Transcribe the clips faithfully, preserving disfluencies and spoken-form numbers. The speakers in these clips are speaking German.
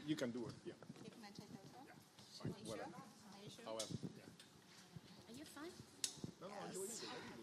you can do it. Yeah. Okay, can I take over? Yeah. Fine. Are you Whatever. sure? Are you sure? However. Yeah. Are you fine? No, no, enjoy it.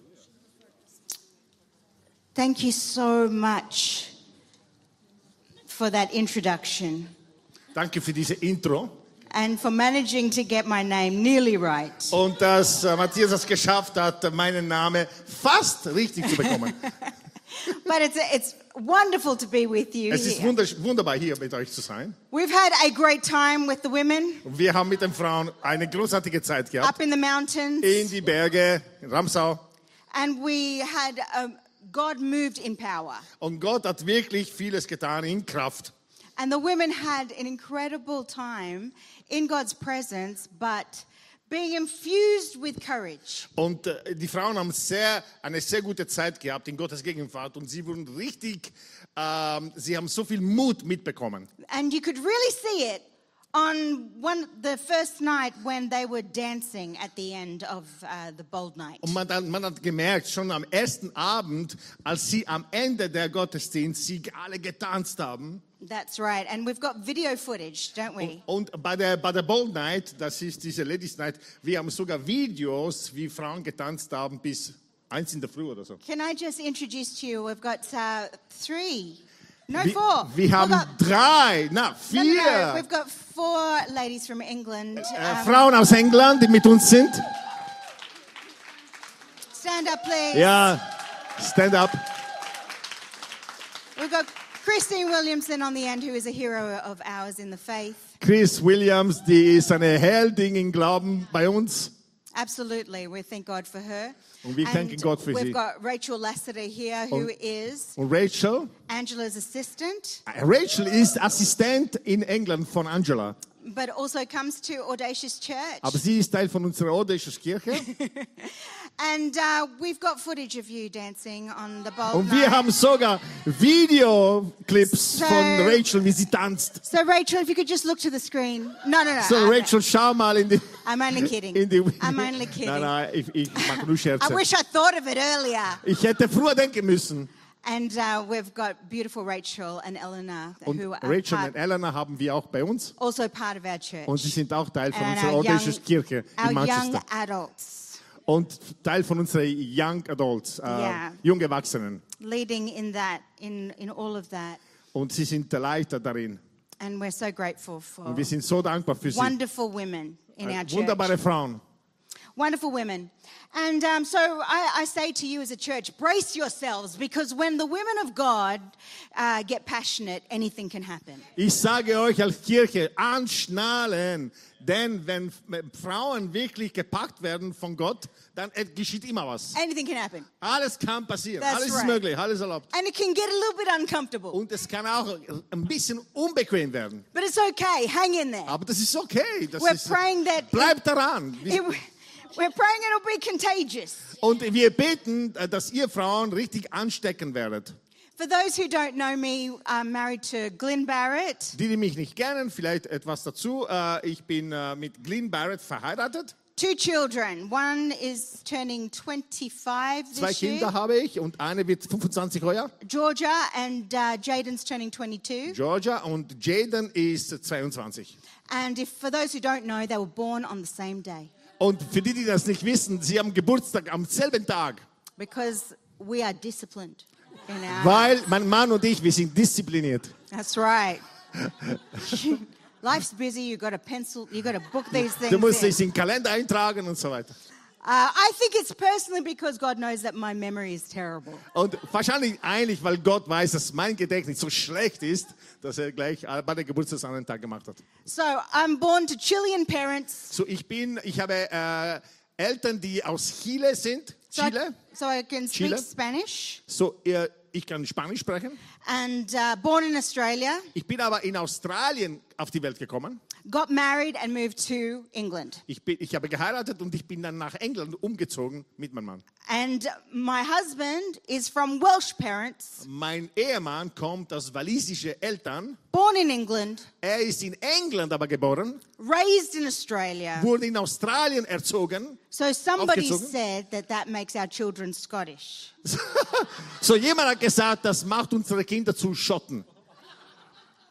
Thank you so much for that introduction Danke für diese Intro. and for managing to get my name nearly right. Und dass äh, Matthias es geschafft hat, meinen Namen fast richtig zu bekommen. But it's, it's wonderful to be with you Es ist here. wundersch- wunderbar, hier mit euch zu sein. We've had a great time with the women Und wir haben mit den Frauen eine großartige Zeit gehabt. up in the mountains, In die Berge, in Ramsau. and we had um, God moved in power. Und Gott hat wirklich vieles getan in Kraft. And the women had an incredible time in God's presence, but being infused with courage. Und äh, die Frauen haben sehr, eine sehr gute Zeit gehabt in Gottes Gegenwart. Und sie wurden richtig, ähm, sie haben so viel Mut mitbekommen. And you could really see it on one the first night when they were dancing at the end of uh, the bold night. Und man, man hat gemerkt, schon am ersten Abend, als sie am Ende der Gottesdienst, sie alle getanzt haben. That's right. And we've got video footage, don't we? Und bei der, bei der Bold Night, das ist diese Ladies Night, wir haben sogar Videos, wie Frauen getanzt haben bis eins in der Früh oder so. Can I just introduce to you? We've got uh, three, no Wir, four. wir haben We've got, drei, na no, no, vier no. We've got four ladies from England. äh, Um, Frauen aus England, die mit uns sind. stand up, please. Ja, stand up. We've got Christine Williamson on the end, who is a hero of ours in the faith. Chris Williams, die ist eine Heldin im Glauben bei uns. Absolutely, we thank God for her. Und wir danken Gott für we've sie. got Rachel Lassiter here, who Und- is Und Rachel? Angela's assistant, Rachel ist Assistent in England von Angela. but also comes to Audacious Church. Aber sie ist Teil von unserer Audacious Kirche. And uh, we've got footage of you dancing on the bold Und wir night. haben sogar Videoclips So- von Rachel, wie sie tanzt. So Rachel, if you could just look to the screen. No, no, no. So I- Rachel, schau mal in die... I'm only kidding. In die I'm only kidding. Nein, nein, ich, ich mache nur I Scherze. wish I thought of it earlier. Ich hätte früher denken müssen. And uh, we've got beautiful Rachel and Eleanor, Und who are Rachel part, und Eleanor haben wir auch bei uns. also part of our church. Und sie sind auch Teil von And unserer our Audacious young- Kirche our in Manchester. young adults Und Teil von unserer Young Adults, äh, Yeah. jungen Erwachsenen. leading in that, in, in all of that. Und sie sind der Leiter darin. And we're so grateful for Und wir sind so dankbar für sie. wonderful women in our Äh, church. Wunderbare Frauen. Wonderful women. And um, so I, I say to you as a church, brace yourselves, because when the women of God uh, get passionate, anything can happen. Ich sage euch als Kirche, anschnallen. Denn wenn Frauen wirklich gepackt werden von Gott, dann äh, geschieht immer was. Anything can happen. Alles kann passieren. That's Alles ist right. möglich. Alles erlaubt. And it can get a little bit uncomfortable. Und es kann auch ein bisschen unbequem werden. But it's okay. Hang in there. Aber das ist okay. Das We're ist, praying that bleibt daran. it, we're praying it'll be contagious. Und wir beten, dass ihr Frauen richtig anstecken werdet. For those who don't know me, I'm married to Glenn Barrett. Die, die mich nicht kennen, vielleicht etwas dazu. Äh, Ich bin äh, mit Glenn Barrett verheiratet. Two children. One is turning twenty-five Zwei this Kinder year. habe ich und eine wird fünfundzwanzig heuer. Georgia and uh, Jaden's turning twenty-two. Georgia und Jaden ist zweiundzwanzig. And if for those who don't know, they were born on the same day Und für die, die das nicht wissen, sie haben Geburtstag am selben Tag. because we are disciplined in our. Weil mein Mann und ich, wir sind diszipliniert. That's right. Life's busy. You got a pencil. You got to book these things. Du musst in. dich in den Kalender eintragen und so weiter. Uh, I think it's personally because God knows that my memory is terrible. Und wahrscheinlich eigentlich, weil Gott weiß, dass mein Gedächtnis so schlecht ist, dass er gleich bei der Geburtstag an den Tag gemacht hat. So I'm born to Chilean parents. So ich bin, ich habe äh, Eltern, die aus Chile sind. So I, Chile. so I can speak Chile. Spanish. So äh, ich kann Spanisch sprechen. And uh, born in Australia. Ich bin aber in Australien auf die Welt gekommen. Got married and moved to England. Ich, bin, ich habe geheiratet und ich bin dann nach England umgezogen mit meinem Mann. And my husband is from Welsh parents, Mein Ehemann kommt aus walisischen Eltern. born in England, Er ist in England aber geboren, raised in Australia. wurde in Australien erzogen. So somebody Aufgezogen. said that that makes our children Scottish. So jemand hat gesagt, das macht unsere Kinder zu Schotten.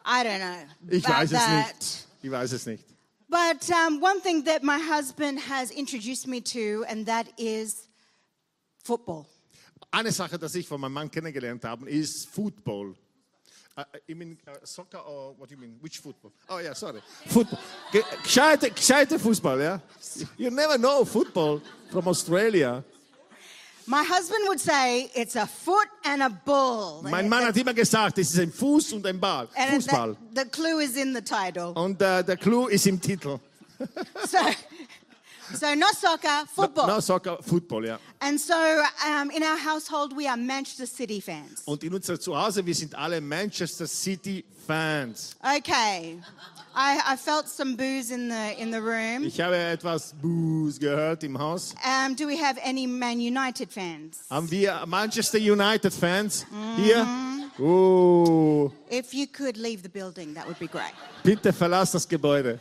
I don't know. Ich about weiß es that. nicht. Ich weiß es nicht. But um, one thing that my husband has introduced me to, and that is football. Eine Sache, die ich von meinem Mann kennengelernt habe, ist Football. Uh, you mean uh, soccer or what do you mean? Which football? Oh yeah, sorry. Football. Ge- Gescheite, gescheite Fußball, ja? You never know football from Australia. My husband would say it's a foot and a ball. Mein Mann hat immer gesagt, es ist ein Fuß und ein Ball. And Fußball. the, the clue is in the title. Und uh, der Clou ist im Titel. So, so not soccer, football. No, Soccer, Football, ja. And so um, in our household, we are Manchester City fans. Und in unserem Zuhause, wir sind alle Manchester City Fans. Okay. I, I felt some boos in the in the room. Ich habe etwas Boos gehört im Haus. Um, do we have any Man United fans? Haben wir Manchester United Fans hier? Oh, If you could leave the building, that would be great. bitte verlass das Gebäude.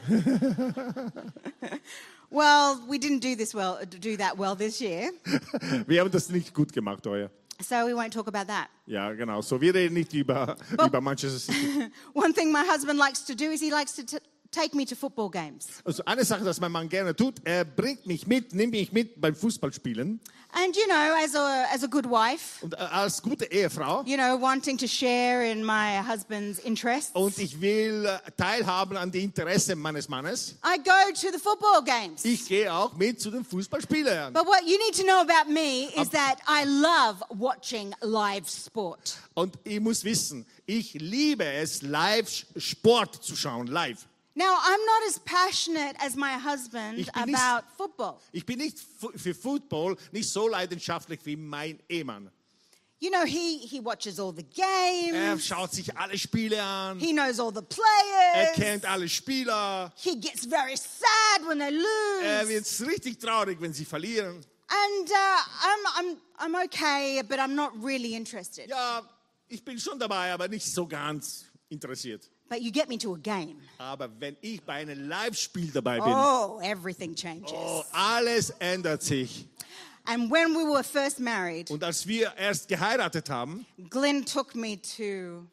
Well, we didn't do this well, do that well this year, Wir haben das nicht gut gemacht, euer. so we won't talk about that. Ja, genau. So, wir reden nicht über, über Manchester City. One thing my husband likes to do is he likes to t- take me to football games. Also eine Sache, das mein Mann gerne tut, er bringt mich mit, nimmt mich mit beim Fußballspielen. And you know, as a as a good wife, Und als gute Ehefrau. you know, wanting to share in my husband's interests, Und ich will äh, teilhaben an die Interessen meines Mannes. I go to the football games. Ich gehe auch mit zu den Fußballspielen. But what you need to know about me is that I love watching live sport. Und ich muss wissen, ich liebe es, live Sport zu schauen, live. Now, I'm not as passionate as my husband Ich bin nicht- about football. Ich bin nicht fu- für Football nicht so leidenschaftlich wie mein Ehemann. You know, he, he watches all the Er games. schaut sich alle Spiele an, He knows all the er players. kennt alle Spieler. He gets very sad when they Er lose. wird richtig traurig, wenn sie verlieren. And uh, I'm, I'm, I'm okay, but I'm not really interested. Ja, ich bin schon dabei, aber nicht so ganz interessiert. But you get me to a game. Aber wenn ich bei einem Live-Spiel dabei bin, Oh, everything changes. oh, alles ändert sich. And when we were first married, Und als wir erst geheiratet haben, Glenn took me to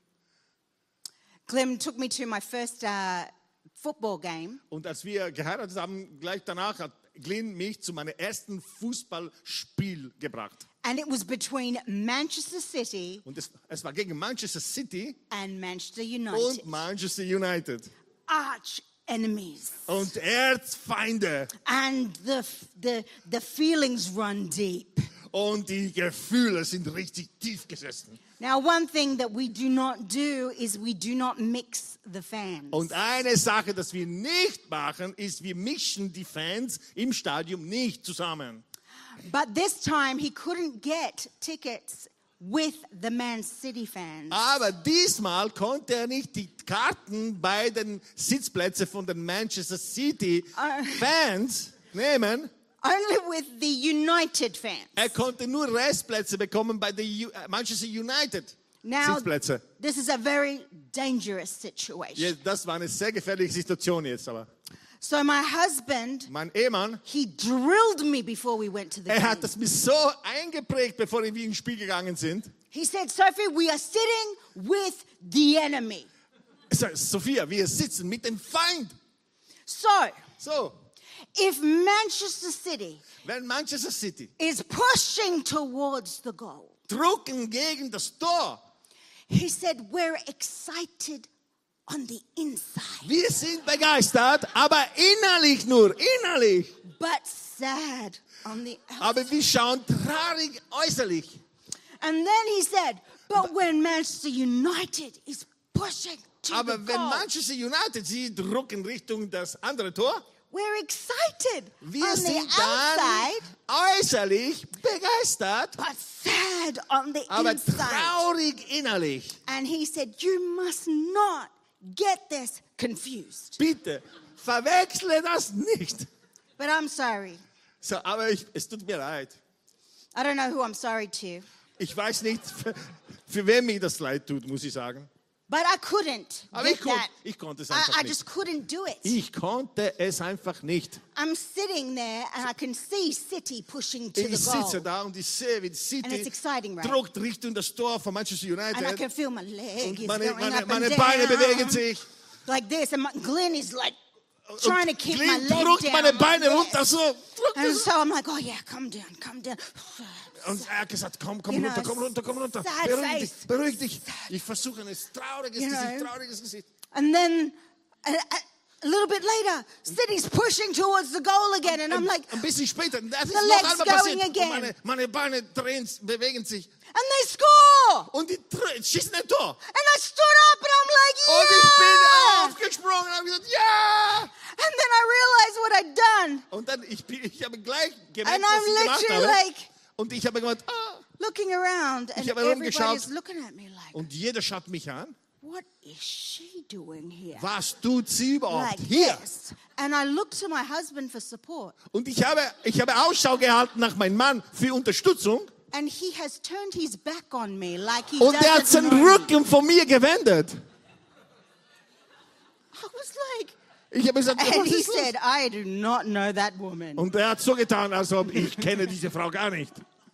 Glenn took me to my first uh, football game. und als wir geheiratet haben, gleich danach hat Glenn mich zu meinem ersten Fußballspiel gebracht. And it was between Manchester City Und es, es war gegen Manchester City and Manchester und United. Manchester United. Arch enemies. Und Erzfeinde. And the, the, the feelings run deep. Und die Gefühle sind richtig tief gesessen. Now, one thing that we do not do is we do not mix the fans. Und eine Sache, das wir nicht machen, ist, wir mischen die Fans im Stadion nicht zusammen. But this time he couldn't get tickets with the Man City fans. Aber diesmal konnte er nicht die Karten bei den Sitzplätzen von den Manchester City Fans nehmen. Only with the United fans. Er konnte nur Restplätze bekommen bei den U- äh, Manchester United Now, Sitzplätze. this is a very dangerous situation. Ja, das war eine sehr gefährliche Situation jetzt, aber So my husband, mein Ehemann, he drilled me before we went to the er game. hat das mir so eingeprägt, bevor wir ins Spiel gegangen sind. He said, Sophie, we are sitting with the enemy. Er sagt, Sophia, wir sitzen mit dem Feind. So, So, if Manchester City wenn Manchester City is pushing towards the goal, drucken gegen das Tor, he said, we're excited on the inside, wir sind begeistert, aber innerlich nur, innerlich. but sad on the outside. Aber wir schauen traurig äußerlich. And then he said, but when Manchester United is pushing to Aber the wenn goal, Manchester United, sie drucken Richtung das andere Tor, we're excited wir on the sind dann outside, äußerlich begeistert, but sad on the aber inside. traurig innerlich. And he said, you must not get this confused. Bitte, verwechsle das nicht. But I'm sorry. So, aber ich, es tut mir leid. I don't know who I'm sorry to. Ich weiß nicht, für, für wen mir das leid tut, muss ich sagen. But I couldn't Aber get ich, kon that. ich konnte es I, einfach I nicht. just couldn't do it. Ich konnte es einfach nicht. I'm sitting there and I can see City pushing to Ich the sitze goal. da und ich sehe, wie die And it's City exciting, right? druckt Richtung das Tor von Manchester And I United. can feel my leg Und is meine, going meine, up meine and Beine down. bewegen sich. Like this. And my, Glenn is like Und trying to keep my Glenn leg drückt down. meine like Beine this. runter so. Drückt And es. so I'm like, oh yeah, come down, come down. Und er hat gesagt, komm, komm You runter, know, komm runter, komm runter. sad Beruhig face. dich, beruhig dich. Ich versuche ein trauriges You Gesicht, know. trauriges Gesicht. And then a, a little bit later, City's pushing towards the goal again. And I'm like, Ein bisschen später, das ist the noch leg's einmal going passiert. Und again. meine, meine Beine drehen, bewegen sich. and they score. Und die dr- schießen ein Tor. And I stood up and I'm like, Und ich bin yeah. aufgesprungen und habe gesagt, ja! And then I realized what I'd done. Und dann, ich, bin, ich habe gleich gemerkt, And was I'm ich gemacht literally habe. like Und ich habe gemeint, ah. looking around and Ich habe everybody's herumgeschaut. looking at me like, Und jeder schaut mich an. what is she doing here? Was tut sie überhaupt Like hier? this. And I looked to my husband for support. Und ich habe, ich habe Ausschau gehalten nach meinem Mann für Unterstützung. And he has turned his back on me like he Und er hat doesn't seinen know me. Rücken von mir gewendet. I was like, Ich habe gesagt, and was he ist los? said, I do not know that woman. Und er hat so getan, als ob ich kenne diese Frau gar nicht.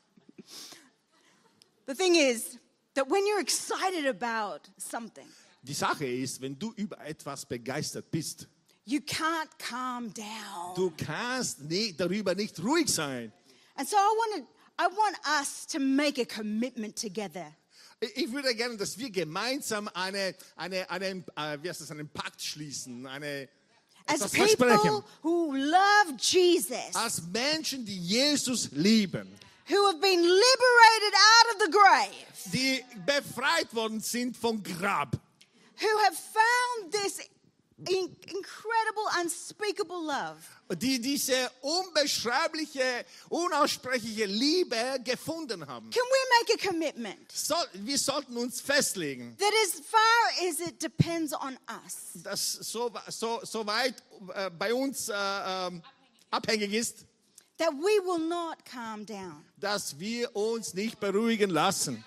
The thing is that when you're excited about something, Die Sache ist, wenn du über etwas begeistert bist, you can't calm down. du kannst nicht, darüber nicht ruhig sein. And so I want to, I want us to make a commitment together. Ich würde gerne, dass wir gemeinsam eine, eine, eine, äh, wie heißt das, einen Pakt schließen, eine, As etwas versprechen. people who love Jesus, Als Menschen, die Jesus lieben, who have been liberated out of the grave, die befreit worden sind vom Grab, who have found this in- incredible, unspeakable love. die diese unbeschreibliche, unaussprechliche Liebe gefunden haben. Can we make a commitment Soll, wir sollten uns festlegen, that as far as it depends on us, dass so, so, so weit äh, bei uns äh, ähm, abhängig ist, that we will not calm down? dass wir uns nicht beruhigen lassen.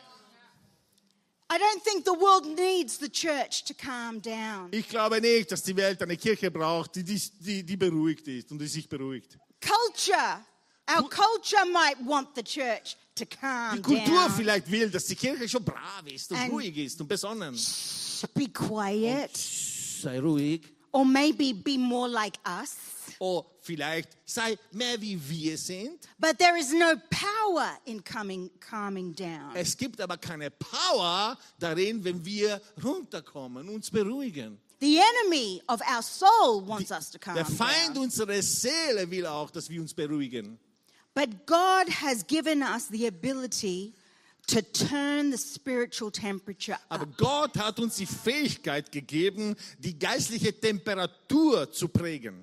I don't think the world needs the church to calm down. Ich glaube nicht, dass die Welt eine Kirche braucht, die, die, die beruhigt ist und die sich beruhigt. Culture, our culture might want the church to calm Die Kultur down. vielleicht will, dass die Kirche schon brav ist und And- ruhig ist und besonnen. Be quiet, Sei ruhig. or maybe be more like us. Oh, vielleicht sei mehr wie wir sind. But there is no power in coming, calming down. Es gibt aber keine Power darin, wenn wir runterkommen, uns beruhigen. The enemy of our soul wants us to calm Der Feind down. unserer Seele will auch, dass wir uns beruhigen. But God has given us the ability to turn the spiritual temperature Aber up. Gott hat uns die Fähigkeit gegeben, die geistliche Temperatur zu prägen.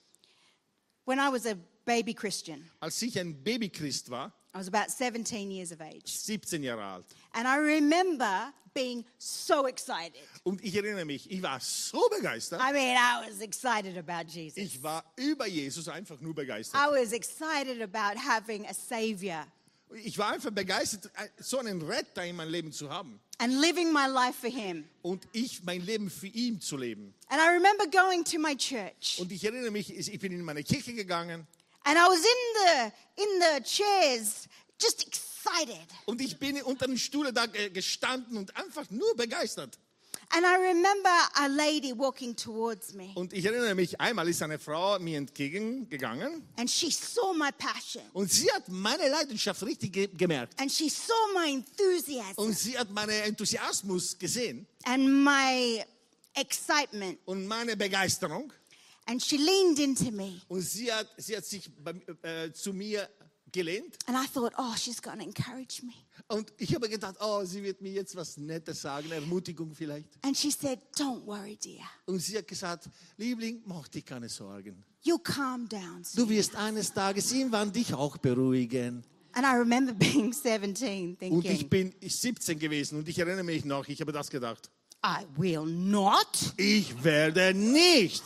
When I was a baby Christian, Als ich ein Babychrist war, I was about seventeen years of age. siebzehn Jahre alt, And I remember being so excited. und ich erinnere mich, ich war so begeistert. I mean, I was excited about Jesus. Ich war über Jesus einfach nur begeistert. I was excited about having a savior Ich war einfach begeistert, so einen Retter in meinem Leben zu haben. and living my life for him. Und ich mein Leben für ihn zu leben. And I remember going to my church. Und ich erinnere mich, ich bin in meine Kirche gegangen. And I was in the in the chairs just excited. Und ich bin unter dem Stuhl da äh, gestanden und einfach nur begeistert. And I remember a lady walking towards me. Und ich erinnere mich, einmal ist eine Frau mir entgegengegangen. And she saw my passion. Und sie hat meine Leidenschaft richtig ge gemerkt. And she saw my enthusiasm Und sie hat meinen Enthusiasmus gesehen and my excitement. und meine Begeisterung. And she leaned into me. Und sie hat, sie hat sich bei, äh, zu mir gelehnt. And I thought, oh, she's going to encourage me. Und ich habe gedacht, oh, sie wird mir jetzt was Nettes sagen, Ermutigung vielleicht. And she said, don't worry, dear. Und sie hat gesagt, Liebling, mach dir keine Sorgen. You'll calm down Du soon. wirst eines Tages irgendwann dich auch beruhigen. And I remember being seventeen Und ich thinking, bin siebzehn gewesen und ich erinnere mich noch, ich habe das gedacht. I will not. Ich werde nicht,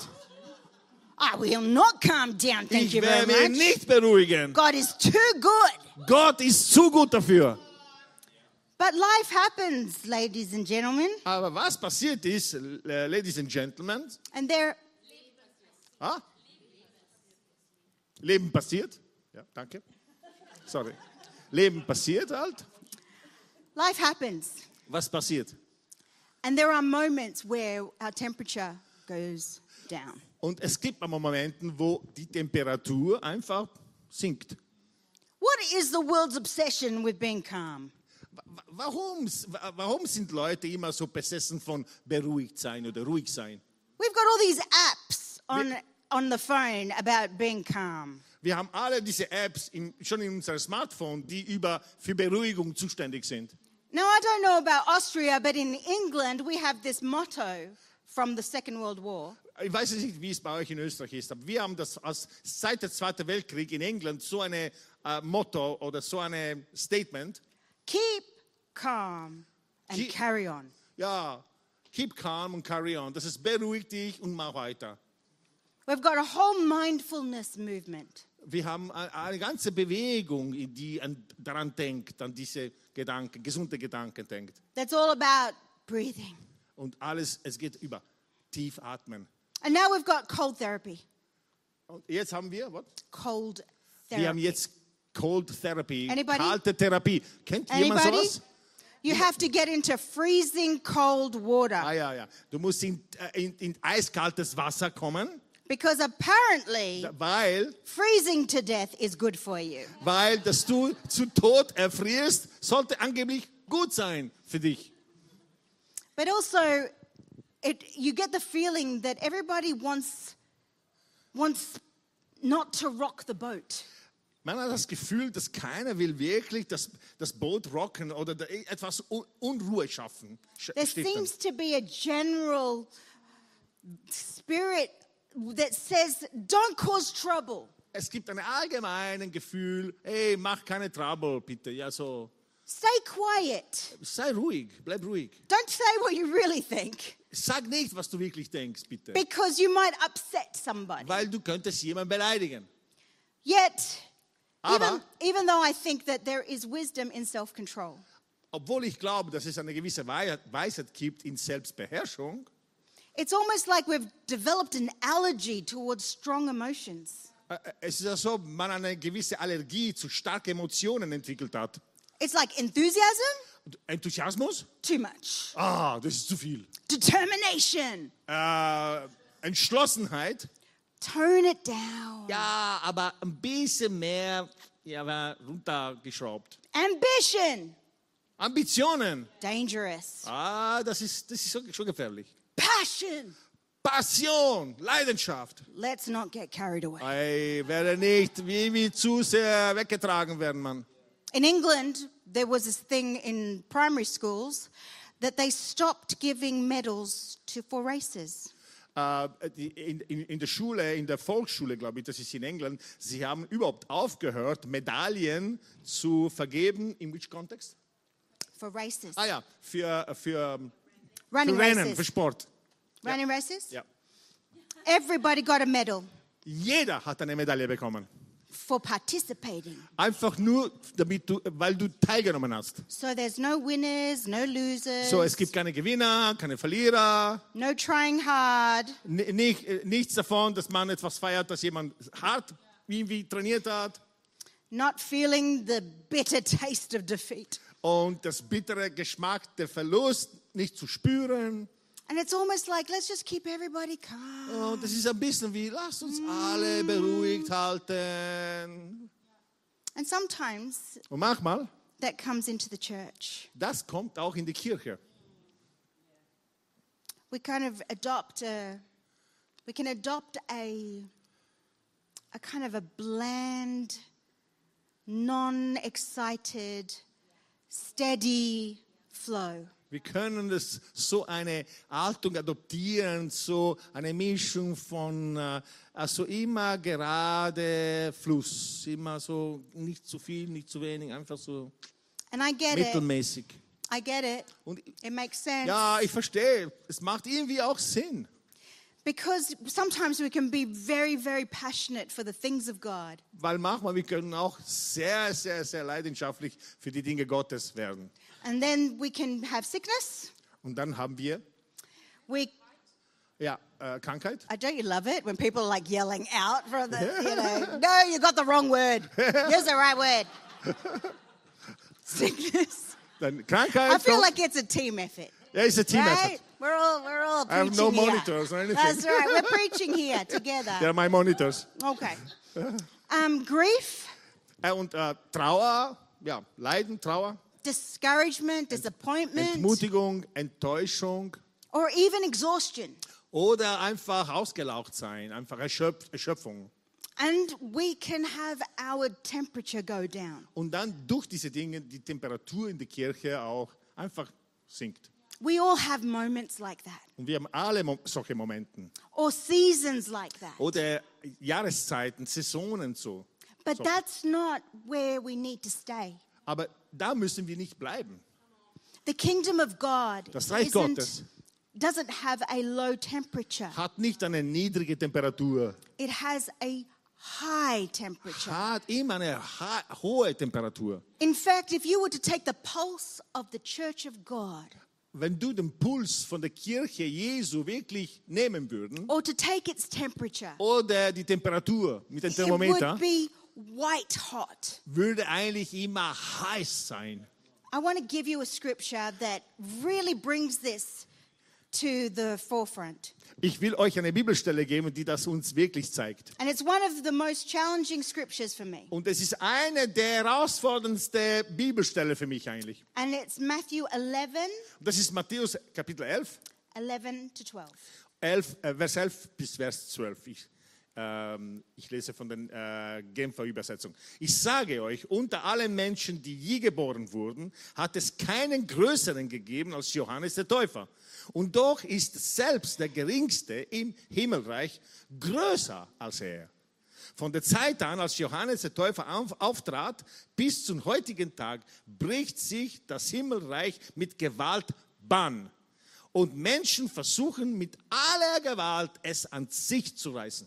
I will not calm down. Thank ich you very werde much. nicht beruhigen. God is too good. Gott ist zu gut dafür. But life happens, ladies and gentlemen. Aber was passiert ist, äh, Ladies and Gentlemen, And there, ah? Leben passiert. Ja, danke. Sorry. Leben passiert halt. life happens. Was passiert? And there are moments where our temperature goes down. Und es gibt aber Momente, wo die Temperatur einfach sinkt. What is the world's obsession with being calm? Wa- Warum, warum sind Leute immer so besessen von beruhigt sein oder ruhig sein? We've got all these apps on, on the phone about being calm. Wir haben alle diese Apps in, schon in unserem Smartphone, die über, für Beruhigung zuständig sind. Now, I don't know about Austria, but in England we have this motto from the Second World War. Ich weiß nicht, wie es bei euch in Österreich ist, aber wir haben das als, seit dem Zweiten Weltkrieg in England so ein äh, Motto oder so ein Statement. Keep calm and Keep- carry on. Ja, keep calm and carry on. Das ist beruhig dich und mach weiter. We've got a whole mindfulness movement. Wir haben eine, eine ganze Bewegung, die an, daran denkt, an diese Gedanken, gesunde Gedanken denkt. That's all about breathing. Und alles, es geht über tief atmen. And now we've got cold therapy. Und jetzt haben wir, was? Cold Wir haben therapy. jetzt Cold Therapy, Anybody? kalte Therapie. Kennt jemand Anybody? sowas? You have to get into freezing cold water Ah ja, ja. Du musst in, äh, in, in eiskaltes Wasser kommen, because apparently weil, freezing to death is good for you. weil dass du zu Tod erfrierst, sollte angeblich gut sein für dich. But also, it, you get the feeling that everybody wants, wants not to rock the boat. Man hat das Gefühl, dass keiner will wirklich das, das Boot rocken oder da etwas Un- Unruhe schaffen. sch- There stiften. seems to be a general spirit that says, don't cause trouble. Es gibt ein allgemeines Gefühl, hey, mach keine Trouble, bitte. Ja, so, Stay quiet. sei ruhig, bleib ruhig. Don't say what you really think Sag nicht, was du wirklich denkst, bitte. because you might upset somebody. Weil du könntest jemanden beleidigen. Yet, Aber- even, even though I think that there is wisdom in self-control, Obwohl ich glaube, dass es eine gewisse Wei- Weisheit gibt in Selbstbeherrschung, it's almost like we've developed an allergy towards strong emotions. äh, äh, es ist ja so, man eine gewisse Allergie zu starken Emotionen entwickelt hat. It's like enthusiasm, Und Enthusiasmus? too much. Ah, das ist zu viel. Determination, Äh, Entschlossenheit? tone it down. Ja, aber ein bisschen mehr ja, war runtergeschraubt. Ambition, Ambitionen? dangerous. Ah, das ist, das ist schon schon gefährlich. Passion, Passion, Leidenschaft. let's not get carried away. Ey, werde nicht wie, wie zu sehr weggetragen werden, Mann. In England, there was this thing in primary schools that they stopped giving medals to, for races. Äh, die, in, in, in der Schule, in der Volksschule, glaube ich, das ist in England, sie haben überhaupt aufgehört, Medaillen zu vergeben. In which context? For races. Ah ja, für, für, für Running Rennen, races. für Sport. Running races? Ja. Everybody got a medal Jeder hat eine Medaille bekommen. for participating. Einfach nur, damit du, weil du teilgenommen hast. So there's no winners, no losers, So, es gibt keine Gewinner, keine Verlierer. no trying hard. N nicht, äh, nichts davon, dass man etwas feiert, dass jemand hart irgendwie trainiert hat. Not feeling the bitter taste of defeat. Und das bittere Geschmack der Verlust nicht zu spüren. And it's almost like, let's just keep everybody calm. Und das ist ein bisschen wie, lasst uns alle beruhigt halten. And sometimes Und manchmal, that comes into the church. das kommt auch in die Kirche. We kind of adopt a, we can adopt a, a kind of a bland, non-excited, steady flow. Wir können das so eine Haltung adoptieren, so eine Mischung von äh, also immer gerade Fluss, immer so nicht zu viel, nicht zu wenig, einfach so And I get it. mittelmäßig. I get it. Und It makes sense. ja, ich verstehe, es macht irgendwie auch Sinn. Because sometimes we can be very, very passionate for the things of God. Weil manchmal wir können auch sehr, sehr, sehr leidenschaftlich für die Dinge Gottes werden. And then we can have sickness. Und dann haben wir We, ja, äh, Krankheit. I don't you love it when people are like yelling out for the, you know, no, you got the wrong word. Here's the right word. Sickness. Dann Krankheit. I feel so. like it's a team effort. Ja, it's a team Right? effort. We're all we're all I have preaching no here. monitors or anything. That's right. We're preaching here together. They're my monitors. Okay. Um, grief, Äh, und äh, Trauer, ja, Leiden, Trauer, discouragement, disappointment, Entmutigung, Enttäuschung or even exhaustion. oder einfach ausgelaugt sein, einfach Erschöpf Erschöpfung. And we can have our temperature go down. Und dann durch diese Dinge die Temperatur in der Kirche auch einfach sinkt. We all have moments like that, Und wir haben alle Mo solche Momente. or seasons like that. Oder Jahreszeiten, Saisonen so. But So. that's not where we need to stay. Aber da müssen wir nicht bleiben. The kingdom of God Das Reich isn't- Gottes doesn't have a low temperature. hat nicht eine niedrige Temperatur, It has a high temperature. hat immer eine ha- hohe Temperatur. In fact, if you were to take the pulse of the church of God, Wenn du den Puls von der Kirche Jesu wirklich nehmen würden, or to take its temperature, oder die Temperatur mit dem it Thermometer, would be white hot. würde eigentlich immer heiß sein. I want to give you a scripture that really brings this to the forefront. Ich will euch eine Bibelstelle geben, die das uns wirklich zeigt. And it's one of the most challenging scriptures for me. Und es ist eine der herausforderndsten Bibelstellen für mich eigentlich. And it's Matthew eleven, Und das ist Matthäus Kapitel elf, eleven to twelve. elf äh, Vers elf bis Vers zwölf. Ich, ähm, ich lese von der äh, Genfer Übersetzung. Ich sage euch, unter allen Menschen, die je geboren wurden, hat es keinen größeren gegeben als Johannes der Täufer. Und doch ist selbst der Geringste im Himmelreich größer als er. Von der Zeit an, als Johannes der Täufer auf, auftrat, bis zum heutigen Tag, bricht sich das Himmelreich mit Gewalt Bahn. Und Menschen versuchen mit aller Gewalt, es an sich zu reißen.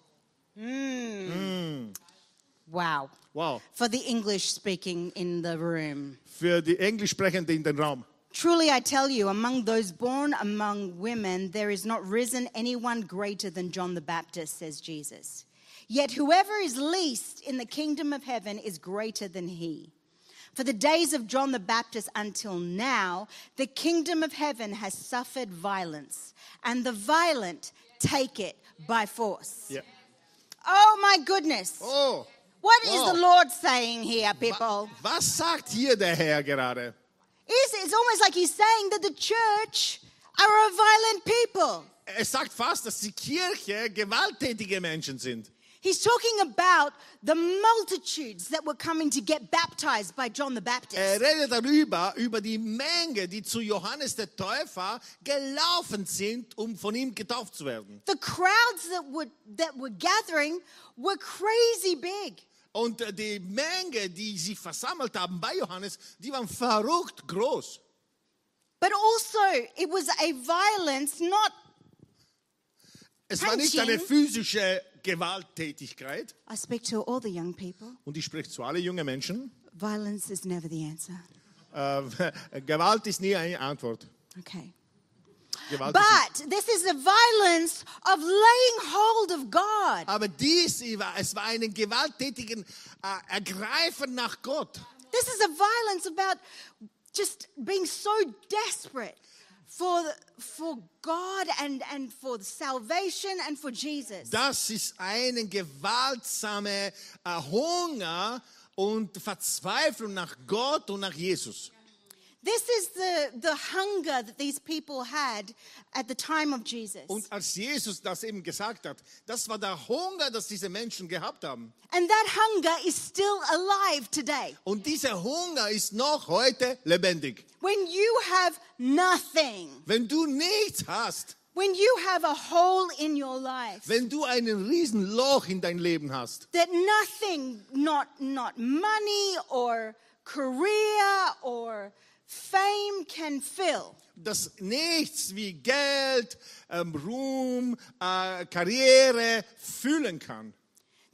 Wow. Wow. For the English speaking in the room. Für die Englischsprechenden in den Raum. Truly I tell you, among those born among women, there is not risen anyone greater than John the Baptist, says Jesus. Yet whoever is least in the kingdom of heaven is greater than he. For the days of John the Baptist until now, the kingdom of heaven has suffered violence, and the violent take it by force. Ja. Oh my goodness. Oh, What is wow. the Lord saying here, wa- people? was sagt hier der Herr gerade? It's, it's almost like he's saying that the church are a violent people. Er sagt fast, dass die Kirche gewalttätige Menschen sind. He's talking about the multitudes that were coming to get baptized by John the Baptist. Er redet darüber, über die Menge, die zu Johannes der Täufer gelaufen sind, um von ihm getauft zu werden. The crowds that were, that were gathering were crazy big. Und äh, die Menge, die sich versammelt haben bei Johannes, die waren verrückt groß. But also, it was a violence, not, Es war nicht eine Punching. physische Gewalttätigkeit. I speak to all the young people, Und ich spreche zu allen jungen Menschen. violence is never the answer. Äh, Gewalt ist nie eine Antwort. Okay. Gewalt ist But this is a violence of laying hold of God. Aber dies, war- es war ein gewalttätigen äh, Ergreifen nach Gott. This is a violence about just being so desperate for, for God and, and for salvation and for Jesus. Das ist eine gewaltsame äh, Hunger und Verzweiflung nach Gott und nach Jesus. This is the, the hunger that these people had at the time of Jesus. Und als Jesus das eben gesagt hat, das war der Hunger, das diese Menschen gehabt haben. And that hunger is still alive today. Und dieser Hunger ist noch heute lebendig. When you have nothing, Wenn du nichts hast, when you have a hole in your life, wenn du ein riesen Loch in dein Leben hast, that nothing, not, not money or career or fame can fill, das nichts wie Geld, ähm, Ruhm, äh, Karriere füllen kann,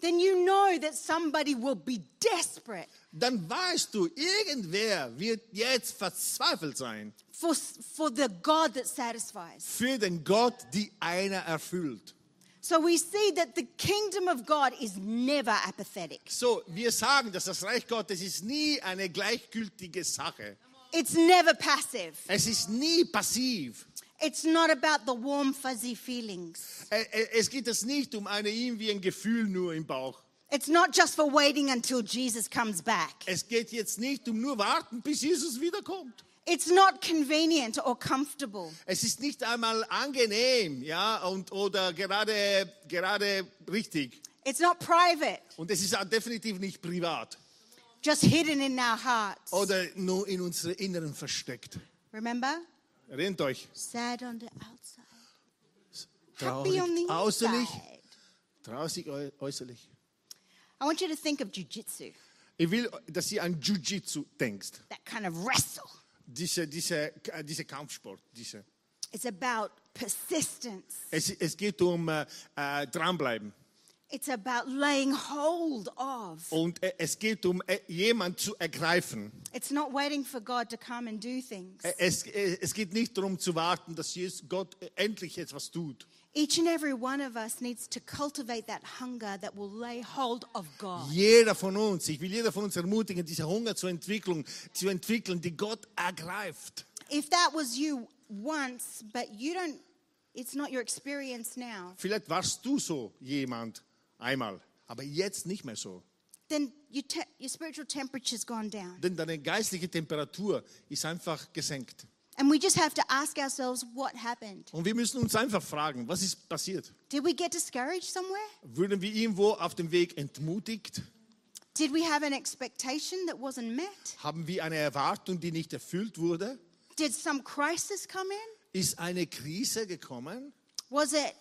then you know that somebody will be desperate dann weißt du, irgendwer wird jetzt verzweifelt sein for, for the God that satisfies. für den Gott, die einer erfüllt. So we see that the kingdom of God is never apathetic. So, wir sagen, dass das Reich Gottes ist nie eine gleichgültige Sache. It's never passive. Es ist nie passiv. It's not about the warm, fuzzy feelings. Ä- ä- Es geht es nicht um eine irgendwie ein Gefühl nur im Bauch. It's not just for waiting until Jesus comes back. Es geht jetzt nicht um nur warten, bis Jesus wiederkommt. It's not convenient or comfortable. Es ist nicht einmal angenehm, ja, und oder gerade gerade richtig. It's not private, Und es ist auch definitiv nicht privat just hidden in our hearts. oder nur in unserem Inneren versteckt. Remember? Erinnert euch, Sad on the outside, happy on traurig the äußerlich, inside. traurig äu- äußerlich. I want you to think of jiu-jitsu, Ich will, dass ihr an Jiu-Jitsu denkst. that kind of wrestle. Diese, diese, diese Kampfsport. Diese. It's about persistence. Es, es geht um äh, äh, dranbleiben. It's about laying hold of. Und äh, es geht um äh, jemanden zu ergreifen. It's not waiting for God to come and do things. Äh, Es, äh, es geht nicht darum zu warten, dass Jesus, Gott äh, endlich etwas tut. Each and every one of us needs to cultivate that hunger that will lay hold of God. Jeder von uns, ich will jeder von uns ermutigen, diese Hunger zur Entwicklung, zu entwickeln, die Gott ergreift. If that was you once, but you don't, it's not your experience now, Vielleicht warst du so jemand einmal, aber jetzt nicht mehr so. then your, te- your spiritual temperature's gone down. Denn deine geistliche Temperatur ist einfach gesenkt. And we just have to ask ourselves what happened. Und wir müssen uns einfach fragen, was ist passiert? Did we get discouraged somewhere? Wurden wir irgendwo auf dem Weg entmutigt? Did we have an expectation that wasn't met? Haben wir eine Erwartung, die nicht erfüllt wurde? Did some crisis come in? Ist eine Krise gekommen? Was it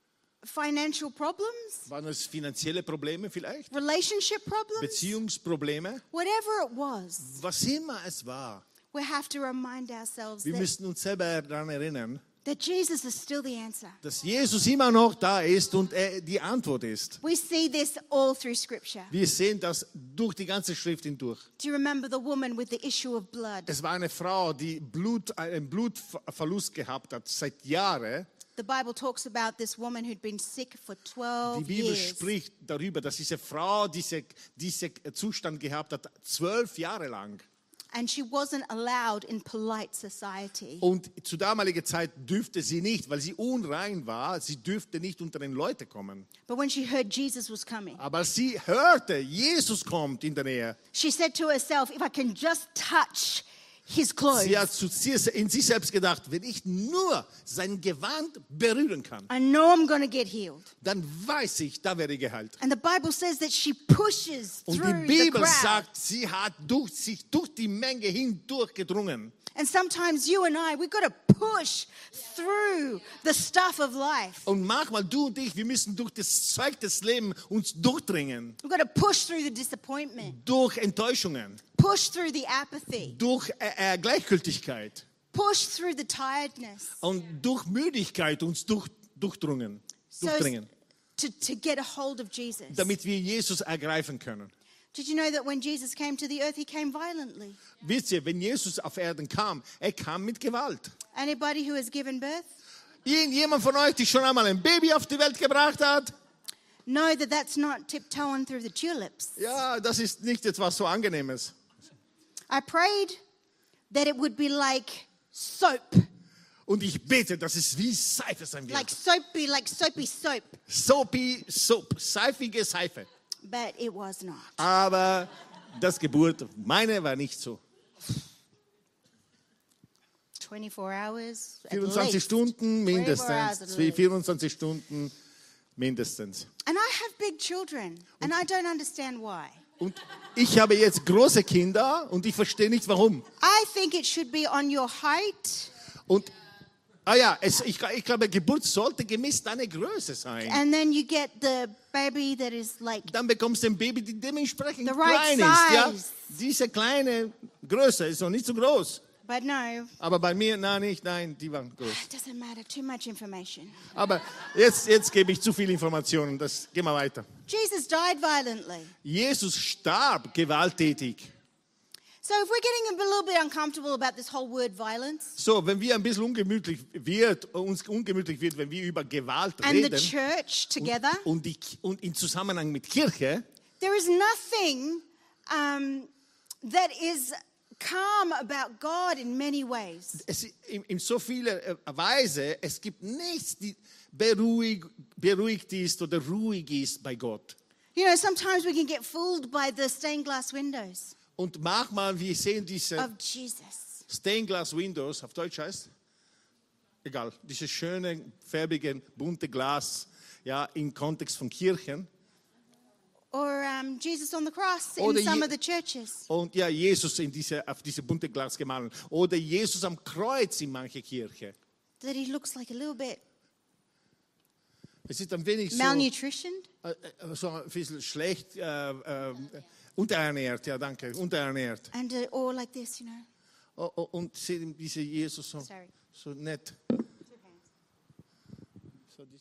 financial problems? Waren es finanzielle Probleme vielleicht? Relationship problems? Beziehungsprobleme? Whatever it was, Was immer es war. we have to remind ourselves Wir that, müssen uns selber daran erinnern, that Jesus is still the answer. dass Jesus immer noch da ist und er die Antwort ist. We see this all through Scripture. Wir sehen das durch die ganze Schrift hindurch. Do you remember the woman with the issue of blood? Es war eine Frau, die Blut, einen Blutverlust gehabt hat seit Jahren. The Bible talks about this woman who'd been sick for Die twelve Bibel years. spricht darüber, dass diese Frau diese, diesen Zustand gehabt hat, zwölf Jahre lang. And she wasn't allowed in polite society. Und zu damaliger Zeit dürfte sie nicht, weil sie unrein war, sie dürfte nicht unter den Leute kommen. But when she heard Jesus was coming, Aber sie hörte, Jesus kommt in der Nähe. she said to herself, if I can just touch his clothes, Sie hat zu sich, in sich selbst gedacht, wenn ich nur sein Gewand berühren kann, I know I'm going to get healed. dann weiß ich, da werde ich geheilt. And the Bible says that she pushes Und through die the Bibel crowd. sagt, sie hat durch, sich durch die Menge hindurch gedrungen. And sometimes you and I, we've got to push through the stuff of life. Und manchmal du und ich, wir müssen durch das Zeug des Lebens uns durchdringen. We've got to push through the disappointment, Durch Enttäuschungen, push through the apathy, durch äh, äh, Gleichgültigkeit push through the tiredness. und durch Müdigkeit uns durch, durchdrungen, So durchdringen, to, to get a hold of Jesus. damit wir Jesus ergreifen können. Did you know that when Jesus came to the earth, he came violently? Wisst ihr, wenn Jesus auf Erden kam, er kam mit Gewalt. Anybody who has given birth? Irgendjemand von euch, die schon einmal ein Baby auf die Welt gebracht hat? Know that that's not tiptoeing through the tulips. Ja, das ist nicht etwas so Angenehmes. I prayed that it would be like soap, Und ich bete, dass es wie Seife sein wird. like soapy, like soapy soap, Soapy Soap, seifige Seife. but it was not. Aber das Geburt, meine war nicht so. twenty-four hours, at vierundzwanzig least. Stunden twenty-four hours mindestens. at least. vierundzwanzig Stunden mindestens. And I have big children, and I don't understand why. Und ich habe jetzt große Kinder und ich verstehe nicht warum. I think it should be on your height, Und ah ja, es, ich, ich glaube, Geburt sollte gemäß deiner Größe sein. and then you get the baby that is like Dann bekommst du ein Baby, die dementsprechend The right klein ist. Ja? size. Diese kleine Größe ist noch nicht so groß. But no, Aber bei mir, nein, nicht, nein, die waren groß. it doesn't matter. Too much information. Aber jetzt, jetzt gebe ich zu viel Informationen, das, gehen wir weiter. Jesus died violently. Jesus starb gewalttätig. So if we're getting a little bit uncomfortable about this whole word violence, So, wenn wir ein bisschen ungemütlich wird, uns ungemütlich wird, wenn wir über Gewalt and the reden church together, und, die, und in Zusammenhang mit Kirche, there is nothing um, that is calm about God in many ways. es, in, in so vieler äh, Weise, es gibt nichts, die beruhig, beruhigt ist oder ruhig ist bei Gott. You know, sometimes we can get fooled by the stained glass windows Und manchmal, wir sehen diese of Jesus. Stained Glass Windows, auf Deutsch heißt, egal, diese schönen, farbigen, bunte Glas, ja, im Kontext von Kirchen. Or um, Jesus on the cross in Oder some Je- of the churches. Und ja, Jesus in diese, auf diese bunte Glas gemalt. Oder Jesus am Kreuz in manche Kirche. That he looks like a little bit Es ist ein wenig so, malnutritioned. äh, äh, so ein bisschen schlecht, äh, äh, unterernährt, ja danke, unterernährt. And uh, or like this, you know. Oh, oh, und sehen diese Jesus so, Sorry. so nett. So dies-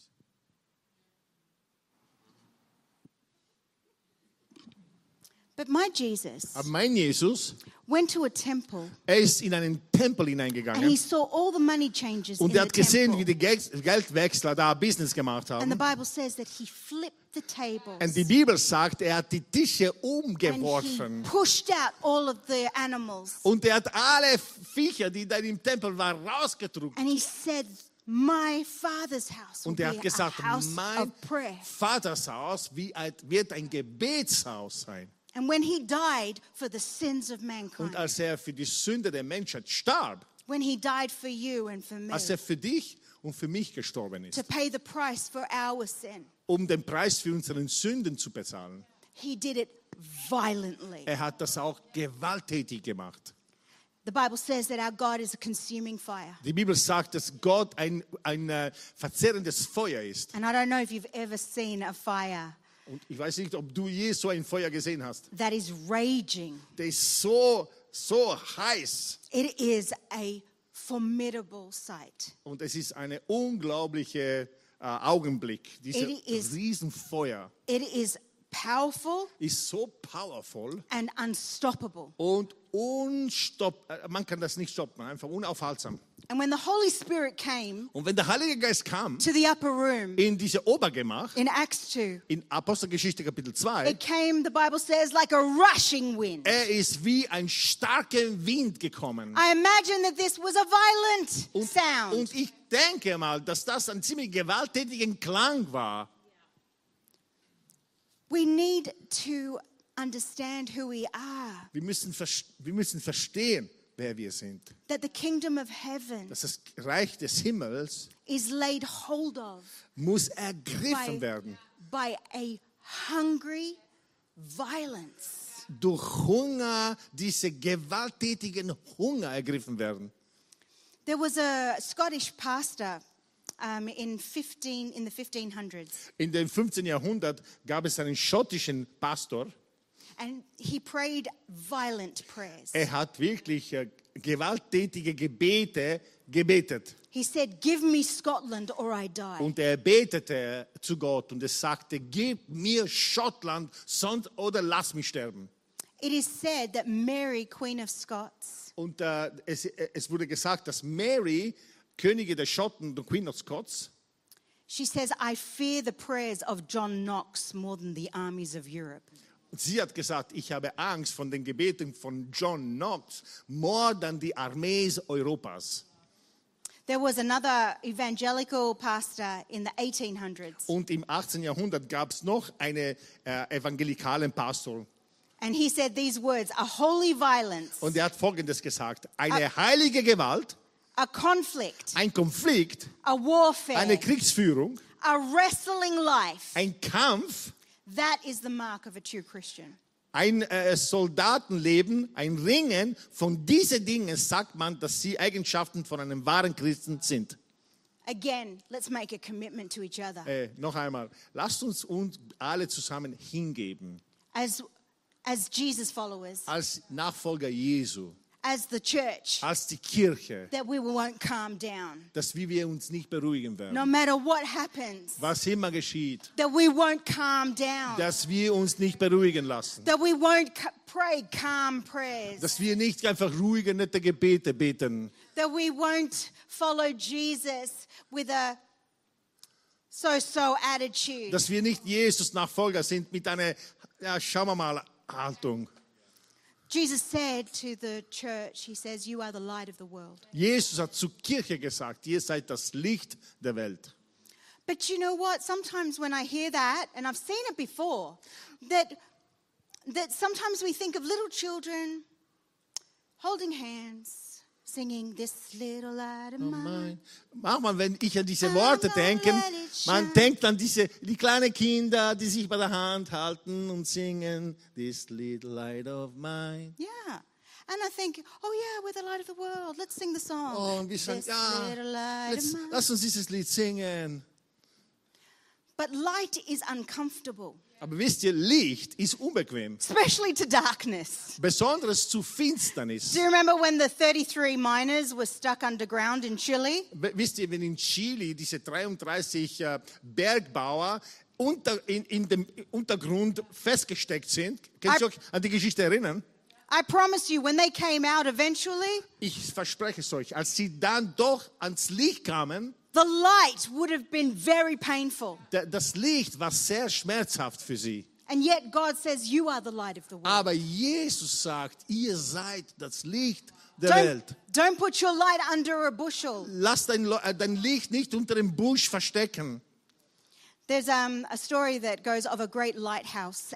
But my Jesus Aber mein Jesus, went to a temple er ist in einen Tempel and he hineingegangen. saw all the money changers in Und the er hat gesehen, temple. wie die Geld- Geldwechsler da Business gemacht And the haben. Bible says that he flipped the tables. Und die Bibel sagt, er hat die Tische and he umgeworfen. pushed out all of the animals. Und er hat alle Viecher, die da im Tempel waren, rausgedrückt. And he said, my father's house will Und be er hat gesagt, a house mein of prayer. Vatershaus wie ein- wird ein Gebetshaus sein. And when he died for the sins of Und mankind, als er für die Sünde der Menschheit starb, when he died for you and for me, als er für dich und für mich gestorben to ist, pay the price for our sin, um den Preis für unsere Sünden zu bezahlen, he did it violently. er hat das auch gewalttätig gemacht. The Bible says that our God is a consuming fire. Die Bibel sagt, dass Gott ein, ein äh, verzehrendes Feuer ist. And I don't know if you've ever seen a fire Und ich weiß nicht, ob du je so ein Feuer gesehen hast. that is raging. Der ist so, so heiß. It is a formidable sight. Und es ist eine unglaubliche äh, Augenblick. Dieses It is- Riesenfeuer It is powerful ist so powerful and unstoppable. und unstopp, äh, man kann das nicht stoppen, einfach unaufhaltsam. And when the Holy Spirit came Und wenn der Heilige Geist kam to the upper room in diese Obergemach, in Acts two, in Apostelgeschichte Kapitel zwei, it came, the Bible says, like a rushing wind. er ist wie ein starker Wind gekommen. I imagine that this was a violent Und, sound. und ich denke mal, dass das ein ziemlich gewalttätiger Klang war. We need to understand who we are, Wir müssen, vers- wir müssen verstehen, wer wir sind. that the kingdom of heaven Dass das Reich des Himmels is laid hold of muss ergriffen by, werden. by a hungry violence. Durch Hunger, diese gewalttätigen Hunger ergriffen werden. There was a Scottish pastor um, in fifteen in the fifteen hundreds, In dem fünfzehnten Jahrhundert gab es einen schottischen Pastor. and he prayed violent prayers. Er hat wirklich äh, gewalttätige Gebete gebetet. He said, "Give me Scotland or I die." Und er betete zu Gott und er sagte, gib mir Schottland, sonst oder lass mich sterben. It is said that Mary, Queen of Scots, Und äh, es, es wurde gesagt, dass Mary, Königin der Schotten, the Queen of Scots, she says, "I fear the prayers of John Knox more than the armies of Europe." sie hat gesagt, ich habe Angst von den Gebeten von John Knox, more than die Armees Europas. There was another evangelical pastor in the eighteen hundreds, Und im achtzehnten Jahrhundert gab es noch einen äh, evangelikalen Pastor. and he said these words: "A holy violence, Und er hat Folgendes gesagt, eine heilige Gewalt, a conflict, ein Konflikt, a warfare, eine Kriegsführung, a wrestling life. ein Kampf, That is the mark of a true Christian." ein äh, Soldatenleben, ein Ringen, von diesen Dingen sagt man, dass sie Eigenschaften von einem wahren Christen sind. Again, let's make a commitment to each other. Äh, noch einmal, lasst uns uns alle zusammen hingeben, As, as Jesus followers, als Nachfolger Jesu, as the church, als die Kirche, that we won't calm down. dass wir uns nicht beruhigen werden. No matter what happens, Was immer geschieht, that we won't calm down. dass wir uns nicht beruhigen lassen. That we won't ca- pray calm prayers. Dass wir nicht einfach ruhige, nette Gebete beten. That we won't follow Jesus with a so-so attitude. Dass wir nicht Jesus Nachfolger sind mit einer, ja, schauen wir mal, Haltung. Jesus said to the church, he says, you are the light of the world. Jesus hat zur Kirche gesagt, ihr seid das Licht der Welt. But you know what? Sometimes when I hear that, and I've seen it before, that, that sometimes we think of little children holding hands, singing this little light of mine. Manchmal, wenn ich an diese Worte denke, man denkt an diese, die kleinen Kinder, die sich bei der Hand halten und singen, this little light of mine. Yeah. And I think, oh yeah, we're the light of the world. Let's sing the song. Oh, und wir sagen, This ja, little light let's, of mine. lass uns dieses Lied singen. But light is uncomfortable, Aber wisst ihr, Licht ist unbequem. especially to darkness. Besonders zu Finsternis. Do you remember when the thirty-three miners were stuck underground in Chile? Be- Wisst ihr, wenn in Chile diese dreiunddreißig äh, Bergbauer unter, in, in dem Untergrund festgesteckt sind? Könnt ihr I- euch an die Geschichte erinnern? I promise you, when they came out eventually, Ich verspreche es euch, als sie dann doch ans Licht kamen, the light would have been very painful. da- das Licht war sehr schmerzhaft für sie. And yet God says, you are the light of the world. Aber Jesus sagt, ihr seid das Licht der Don't, Welt. don't put your light under a bushel. Lass dein, Lo- äh, dein Licht nicht unter dem Busch verstecken. There's um, a story that goes of a great lighthouse,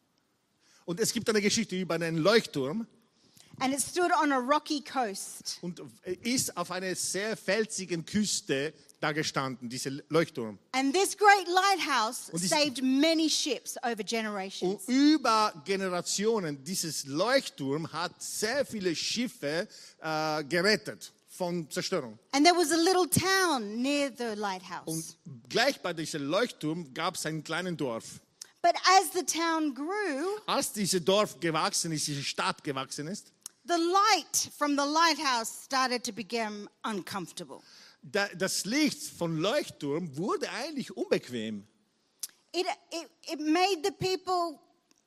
Und es gibt eine Geschichte über einen Leuchtturm and it stood on a rocky coast. und ist auf einer sehr felsigen Küste da gestanden, dieser Leuchtturm. And this great lighthouse Und dies- saved many ships over Und generations. über Generationen, dieses Leuchtturm hat sehr viele Schiffe äh, gerettet von Zerstörung. And there was a little town near the lighthouse. Und gleich bei diesem Leuchtturm gab es einen kleinen Dorf. But as the town grew, Als dieses Dorf gewachsen ist, diese Stadt gewachsen ist, the light from the lighthouse started to become uncomfortable. da, das Licht von Leuchtturm wurde eigentlich unbequem. It, it, it made the people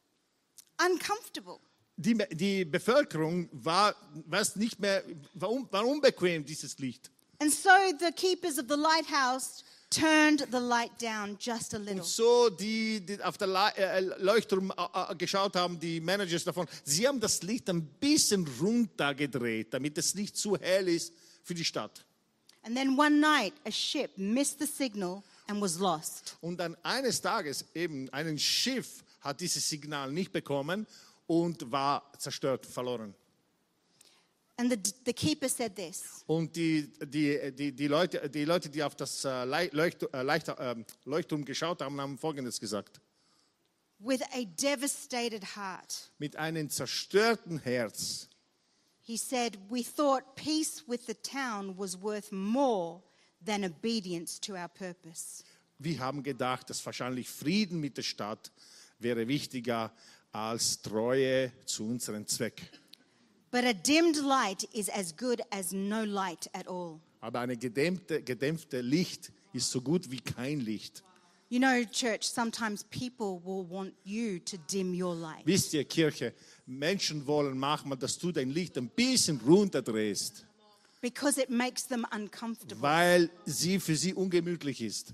uncomfortable. Die, die Bevölkerung war, was nicht mehr, war, un, war unbequem, dieses Licht. And so the keepers of the lighthouse turned the light down just a little. Und so, die, die auf der Le äh, Leuchtturm äh, äh, geschaut haben, die Managers davon, sie haben das Licht ein bisschen runtergedreht, damit es nicht zu hell ist für die Stadt. And then one night, a ship missed the signal and was lost. Und dann eines Tages eben ein Schiff hat dieses Signal nicht bekommen und war zerstört, verloren. And the, the keeper said this, Und die, die, die, die, Leute, die Leute, die auf das äh, Leucht, äh, Leicht, äh, Leuchtturm geschaut haben, haben Folgendes gesagt. with a devastated heart. Mit einem zerstörten Herz. He said, we thought peace with the town was worth more than obedience to our purpose. Wir haben gedacht, dass wahrscheinlich Frieden mit der Stadt wäre wichtiger als Treue zu unserem Zweck. But a dimmed light is as good as no light at all. Aber eine gedämpfte, gedämpfte Licht ist so gut wie kein Licht. You know, church, sometimes people will want you to dim your light. Wisst ihr, Kirche, Menschen wollen manchmal, dass du dein Licht ein bisschen runterdrehst, Because it makes them uncomfortable. weil sie für sie ungemütlich ist.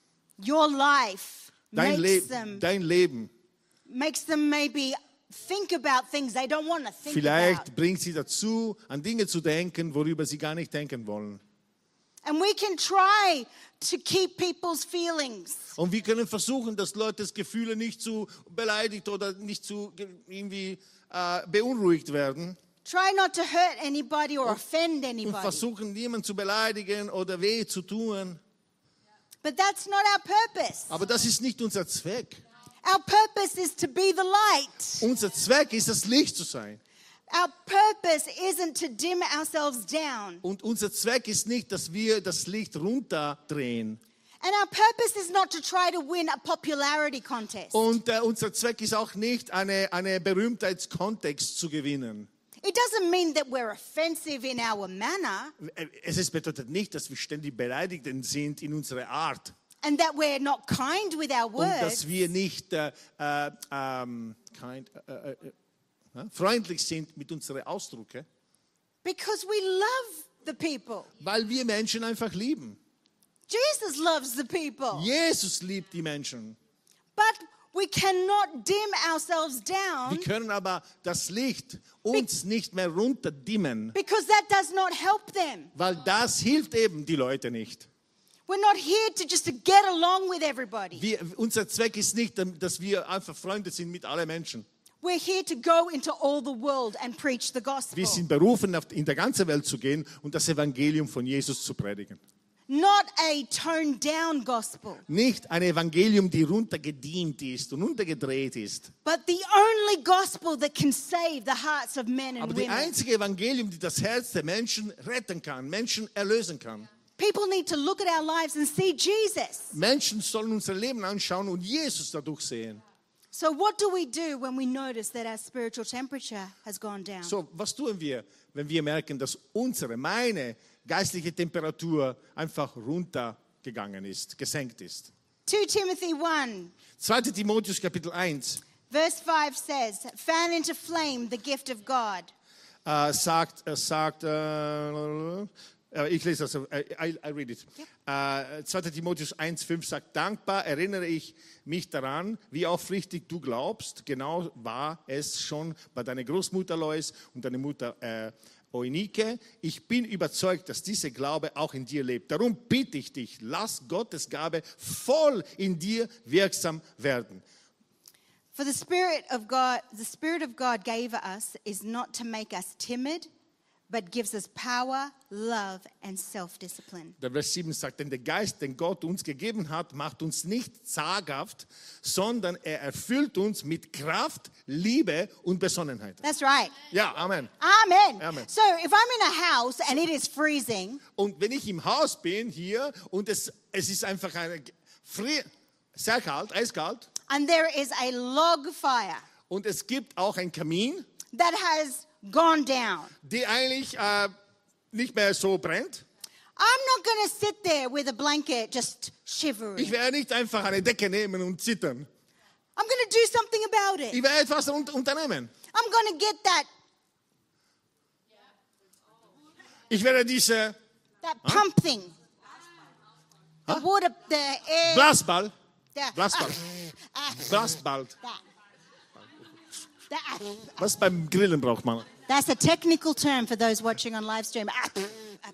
Your life Dein, makes Le them, dein Leben. makes them maybe think about things they don't want to think Vielleicht about. bringt sie dazu, an Dinge zu denken, worüber sie gar nicht denken wollen. And we can try to keep people's feelings. Und wir können versuchen, dass Leute das Gefühle nicht zu beleidigt oder nicht zu irgendwie äh, beunruhigt werden. Try not to hurt anybody or offend Und anybody. versuchen, niemanden zu beleidigen oder weh zu tun. But that's not our purpose. Aber das ist nicht unser Zweck. Our purpose is to be the light. Unser Zweck ist, das Licht zu sein. Our purpose isn't to dim ourselves down. Und unser Zweck ist nicht, dass wir das Licht runterdrehen. And our purpose is not to try to win a popularity contest. Und äh, unser Zweck ist auch nicht, eine, eine Berühmtheitskontext zu gewinnen. It doesn't mean that we're offensive in our manner Es ist, bedeutet nicht, dass wir ständig beleidigt sind in unserer Art and that we're not kind with our und words. dass wir nicht äh, äh, ähm, kind, äh, äh, äh, freundlich sind mit unseren Ausdrücken, Because we love the people. weil wir Menschen einfach lieben. Jesus loves the people. Jesus liebt die Menschen. But we cannot dim ourselves Wir down können aber das Licht uns nicht mehr runterdimmen, because that does not help them. weil das hilft eben die Leute nicht. We're not here to just to get along with everybody. Wir, unser Zweck ist nicht, dass wir einfach Freunde sind mit allen Menschen. We're here to go into all the world and preach the gospel. Wir sind berufen, in der ganzen Welt zu gehen und das Evangelium von Jesus zu predigen. Not a toned down gospel, Nicht ein Evangelium, die runtergedient ist und runtergedreht ist. but the only gospel that can save the hearts of men Aber and die women. einzige Evangelium, die das Herz der Menschen retten kann, Menschen erlösen kann. People need to look at our lives and see Jesus. Menschen sollen unser Leben anschauen und Jesus dadurch sehen. So what do we do when we notice that our spiritual temperature has gone down? So, was tun wir, wenn wir merken, dass unsere, meine geistliche Temperatur einfach runtergegangen ist, gesenkt ist? Second Timothy one, zweiter Timotheus Kapitel eins verse five says, fan into flame the gift of God. äh, sagt, äh, sagt äh, äh, ich lese das, äh, I, I read it. Äh, zweiter Timotheus eins fünf sagt, dankbar erinnere ich mich daran, wie aufrichtig du glaubst. Genau war es schon bei deiner Großmutter Lois und deiner Mutter äh, Eunike. Ich bin überzeugt, dass dieser Glaube auch in dir lebt. Darum bitte ich dich, lass Gottes Gabe voll in dir wirksam werden. For the Spirit of God, the Spirit of God gave us is not to make us timid, but gives us power, love, and self-discipline. Der Vers sieben sagt, denn der Geist, den Gott uns gegeben hat, macht uns nicht zaghaft, sondern er erfüllt uns mit Kraft, Liebe und Besonnenheit. That's right. Ja, Amen. Amen. Amen. So if I'm in a house and it is freezing, Und wenn ich im Haus bin hier und es, es ist einfach eine, fri- sehr kalt, eiskalt and there is a log fire und es gibt auch einen Kamin, that has gone down, der eigentlich äh, nicht mehr so brennt, I'm not going to sit there with a blanket just shivering. ich werde nicht einfach eine Decke nehmen und zittern. I'm going to do something about it. Ich werde etwas un- unternehmen. I'm going to get that, Ich werde diese that pump thing. The water, the air. Blasball, that- Blasball, Ah, Blasball. that. That. Was beim Grillen braucht man? That's a technical term for those watching on live stream. Ah, ah.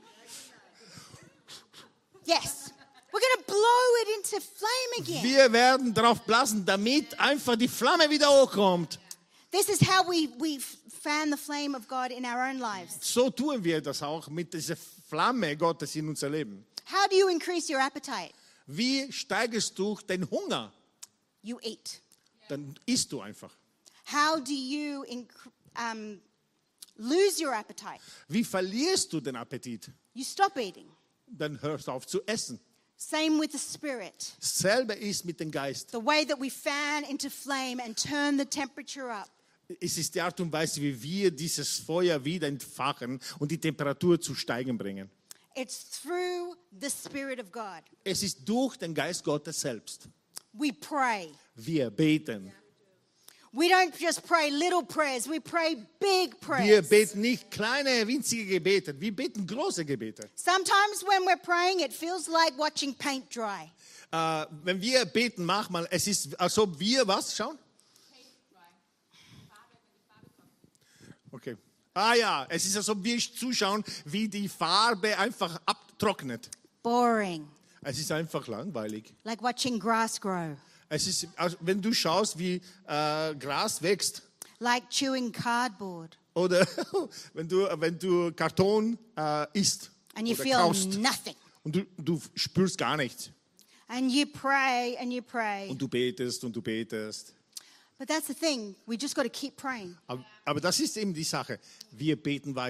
Yes. We're going to blow it into flame again. Wir werden drauf blasen, damit einfach die Flamme wieder hochkommt. This is how we, we fan the flame of God in our own lives. So tun wir das auch mit dieser Flamme Gottes in unser Leben. How do you increase your appetite? Wie steigerst du den Hunger? You eat. Dann isst du einfach. How do you inc- um, lose your appetite? Wie verlierst du den Appetit? You stop eating. Dann hörst du auf zu essen. Same with the Spirit. Selber ist mit dem Geist. The way that we fan into flame and turn the temperature up. Es ist die Art und Weise, wie wir dieses Feuer wieder entfachen und die Temperatur zu steigen bringen. It's through the Spirit of God. Es ist durch den Geist Gottes selbst. We pray. Wir beten. We don't just pray little prayers, we pray big Wir prayers. beten nicht kleine, winzige Gebete. Wir beten große Gebete. Sometimes when we're praying, it feels like watching paint dry. Äh, wenn wir beten, manchmal, es ist, als ob wir was schauen? Okay. Ah ja, es ist, als ob wir zuschauen, wie die Farbe einfach abtrocknet. Boring. Es ist einfach langweilig. Like watching grass grow. Es ist, als wenn du schaust, wie äh, Gras wächst. Like chewing cardboard. Oder wenn du, wenn du Karton äh, isst And you oder feel kaust nothing. und du, du spürst gar nichts. And you pray and you pray. Und du betest und du betest. But that's the thing. We just got to keep praying. Aber, aber das ist eben die Sache. Wir beten weiter.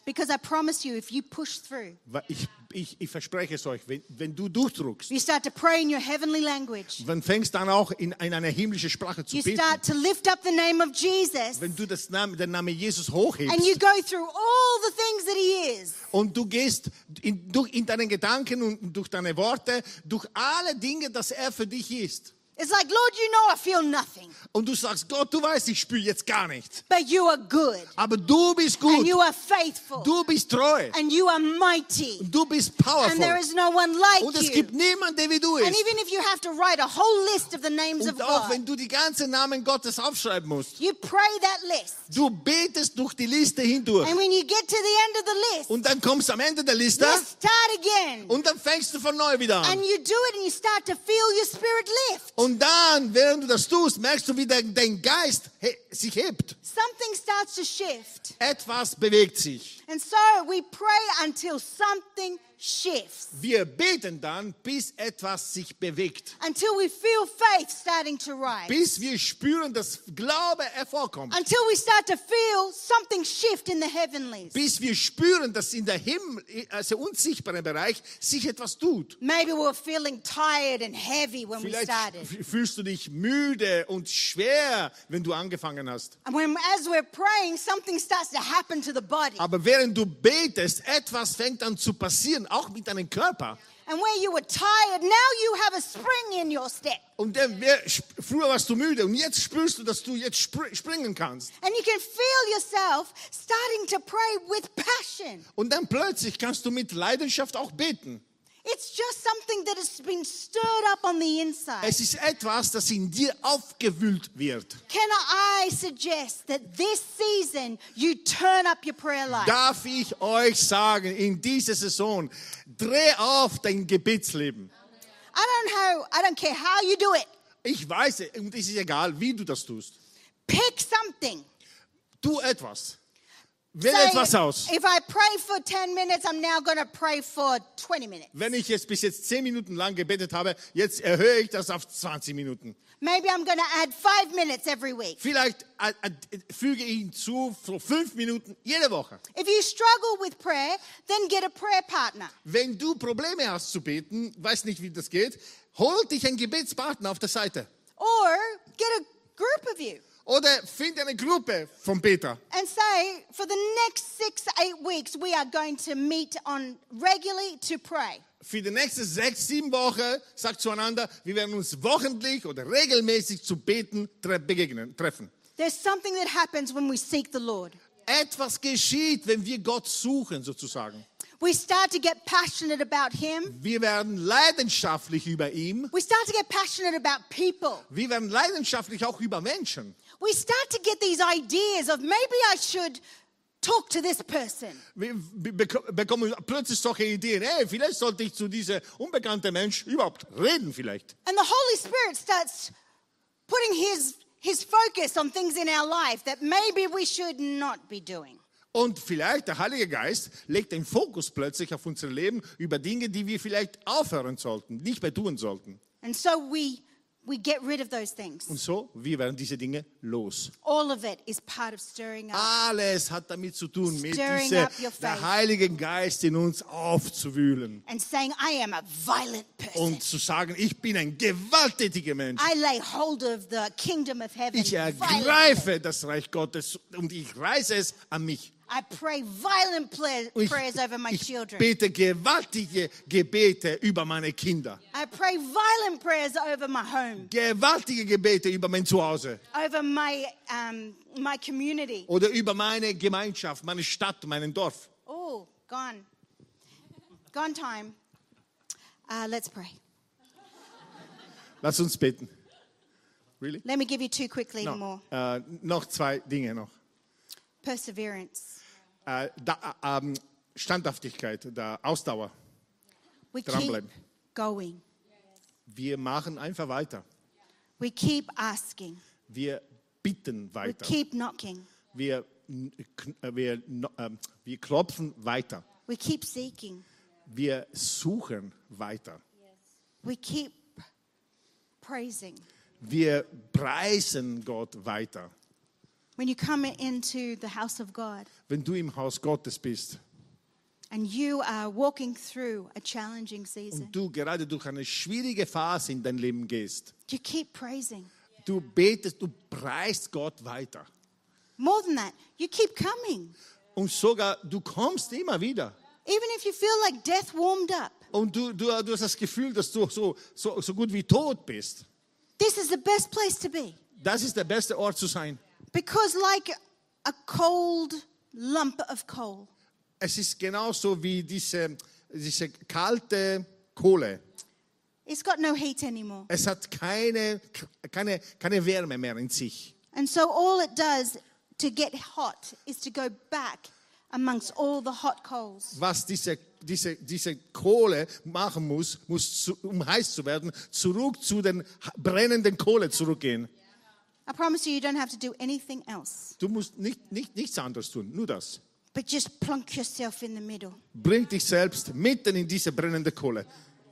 Because I promise you, if you push through, Weil Ich, ich, ich verspreche es euch, wenn, wenn du durchdruckst, you start to pray in your heavenly language, dann fängst dann auch in, in einer himmlischen Sprache zu you beten. start to lift up the name of Jesus, Wenn du das Name, den Namen Jesus and you hochhebst go through all the things that he is, und du gehst in, durch, in deinen Gedanken und durch deine Worte, durch alle Dinge, dass er für dich ist. it's like, Lord, you know I feel nothing, Und du sagst, Gott, du weißt, ich spüre jetzt gar nichts. but you are good, Aber du bist and gut, you are faithful, du bist treu, and you are mighty, du bist and there powerful. is no one like Und es you. gibt niemanden, der wie du And ist. even if you have to write a whole list of the names of Und auch God, wenn du die ganzen Namen Gottes aufschreiben musst, you pray that list. du betest durch die Liste hindurch. And when you get to the end of the list, Und dann kommst du am Ende der Liste you start again. und dann fängst du von neu wieder an. And you do it and you start to feel your spirit lift. Und dann, während du das tust, merkst du, wie dein, dein Geist he sich hebt. Something starts to shift. Etwas bewegt sich. And so we pray until something shifts. Wir beten dann, bis etwas sich bewegt. Until we feel faith starting to rise. Bis wir spüren, dass Glaube hervorkommt. Until we start to feel something shift in the heavenlies. Bis wir spüren, dass in der Himmel, also unsichtbaren Bereich, sich etwas tut. Maybe we were feeling tired and heavy when we Vielleicht started. f- fühlst du dich müde und schwer, wenn du angefangen hast. And when, as we're praying, something starts to happen to the body. Aber während du betest, etwas fängt an zu passieren, auch mit deinem Körper. And where you were tired, now you have a spring in your step. Und der, wer, früher warst du müde und jetzt spürst du, dass du jetzt spr springen kannst. And you can feel yourself starting to pray with passion. Und dann plötzlich kannst du mit Leidenschaft auch beten. It's just something that has been stirred up on the inside. Es ist etwas, das in dir aufgewühlt wird. Can I suggest that this season you turn up your prayer life? Darf ich euch sagen, in dieser Saison, dreh auf dein Gebetsleben. I don't know, I don't care how you do it. Ich weiß, und es ist egal, wie du das tust. Pick something. Tu etwas. Wähle Say, etwas aus. if I pray for ten minutes, I'm now going to pray for twenty minutes. Wenn ich jetzt bis jetzt zehn Minuten lang gebetet habe, jetzt erhöhe ich das auf zwanzig Minuten. Maybe I'm going to add five minutes every week. Vielleicht äh, äh, füge ich hinzu für fünf Minuten jede Woche. If you struggle with prayer, then get a prayer partner. Wenn du Probleme hast zu beten, weiß nicht, wie das geht, hol dich einen Gebetspartner auf der Seite. Or get a group of you Oder finde eine Gruppe von Beter. and say, for the next six, eight weeks, we are going to meet on regularly to pray. Für die nächsten sechs, sieben Wochen sagt zueinander, wir werden uns wochentlich oder regelmäßig zu beten tre begegnen, treffen. There's something that happens when we seek the Lord. Etwas geschieht, wenn wir Gott suchen, sozusagen. We start to get passionate about Him. Wir werden leidenschaftlich über ihn. We start to get passionate about people. Wir werden leidenschaftlich auch über Menschen. We start to get these ideas of maybe I should talk to this person. Wir bek- bekommen plötzlich solche Ideen. Hey, vielleicht sollte ich zu diesem unbekannten Mensch überhaupt reden, vielleicht. And the Holy Spirit starts putting His, his focus on things in our life that maybe we should not be doing. Und vielleicht der Heilige Geist legt den Fokus plötzlich auf unser Leben über Dinge, die wir vielleicht aufhören sollten, nicht mehr tun sollten. And so we, we get rid of those things. Und so, wir werden diese Dinge los. All of it is part of stirring up. Alles hat damit zu tun, mit Stirring dieser, up your faith. der Heilige Geist in uns aufzuwühlen. And saying, I am a violent person. Und zu sagen, ich bin ein gewalttätiger Mensch. I lay hold of the kingdom of heaven. Ich violently. ergreife das Reich Gottes und ich reiße es an mich. I pray violent pla- Und ich, prayers over my ich children. bete gewaltige Gebete über meine Kinder. I pray violent prayers over my home, Gewaltige Gebete über mein Zuhause. over my, um, my community. Oder über meine Gemeinschaft, meine Stadt, mein Dorf. Oh, gone. Gone time. Uh, let's pray. Lass uns beten. Really? Let me give you two quickly No. more. Äh, noch zwei Dinge noch. Perseverance. Äh, da, äh, ähm, Standhaftigkeit, der Ausdauer. We keep Dranbleiben. going. Wir machen einfach weiter. We keep asking. Wir bitten We weiter. keep knocking. Wir, äh, wir, äh, wir klopfen weiter. We keep seeking. Wir suchen weiter. We keep praising. Wir preisen Gott weiter. when you come into the house of God wenn du im Haus Gottes bist and you are walking through a challenging season, und du gerade durch eine schwierige Phase in dein Leben gehst, you keep praising. du betest, du preist Gott weiter. More than that, you keep coming. Und sogar, du kommst immer wieder. Even if you feel like death warmed up. Und du, du, du hast das Gefühl, dass du so, so, so gut wie tot bist. This is the best place to be. Das ist der beste Ort zu sein. Because like a cold lump of coal, Es ist genauso wie diese, diese kalte Kohle. it's got no heat anymore. Es hat keine, keine, keine Wärme mehr in sich. And so all it does to get hot is to go back amongst all the hot coals. Was diese, diese, diese Kohle machen muss, muss zu, um heiß zu werden, zurück zu den brennenden Kohle zurückgehen. I promise you, you don't have to do anything else. Du musst nicht, nicht, nichts anderes tun, nur das. But just plunk yourself in the middle. Bring dich selbst mitten in diese brennende Kohle.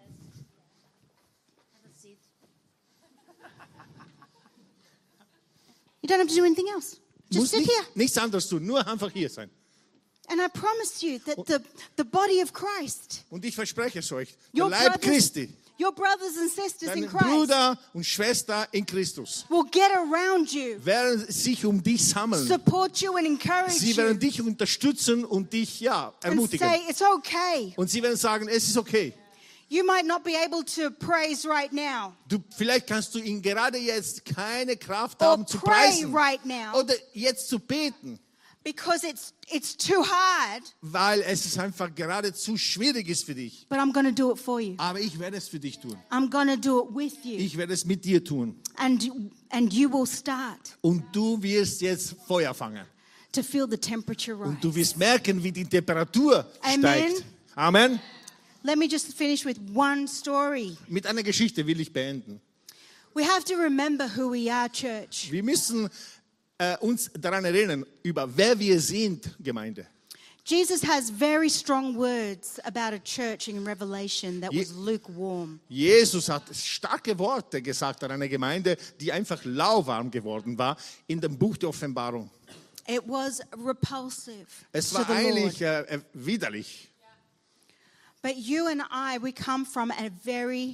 You don't have to do anything else. Just Musst sit nicht, here. nichts anderes tun, nur einfach hier sein. And I promise you that the, the body of Christ, Und ich verspreche es euch, der your Leib brothers, Christi, your brothers and sisters in deine Christ, Brüder und Schwester in Christus, will get around you, werden sich um dich sammeln. support you and encourage Sie you, werden dich unterstützen und dich ja, and ermutigen. say, it's okay. Und sie werden sagen, es ist okay. You might not be able to praise right now, Du, vielleicht kannst du ihn gerade jetzt keine Kraft or haben zu pray preisen right now, oder jetzt zu beten, because it's, it's too hard, weil es ist einfach gerade zu schwierig ist für dich. but I'm going to do it for you. Aber ich werde es für dich tun. I'm going to do it with you. Ich werde es mit dir tun. And, and you will start Und du wirst jetzt Feuer fangen. to feel the temperature rise. Und du wirst merken, wie die Temperatur Amen. steigt. Amen. Let me just finish with one story. Mit einer Geschichte will ich beenden. We have to remember who we are, church. Wir müssen äh, uns daran erinnern, über wer wir sind, Gemeinde. Jesus has very strong words about a church in Revelation that was lukewarm. Jesus hat starke Worte gesagt an eine Gemeinde, die einfach lauwarm geworden war in dem Buch der Offenbarung. It was repulsive Es to war the Lord. eigentlich äh, äh, widerlich. But you and I, we come from a very,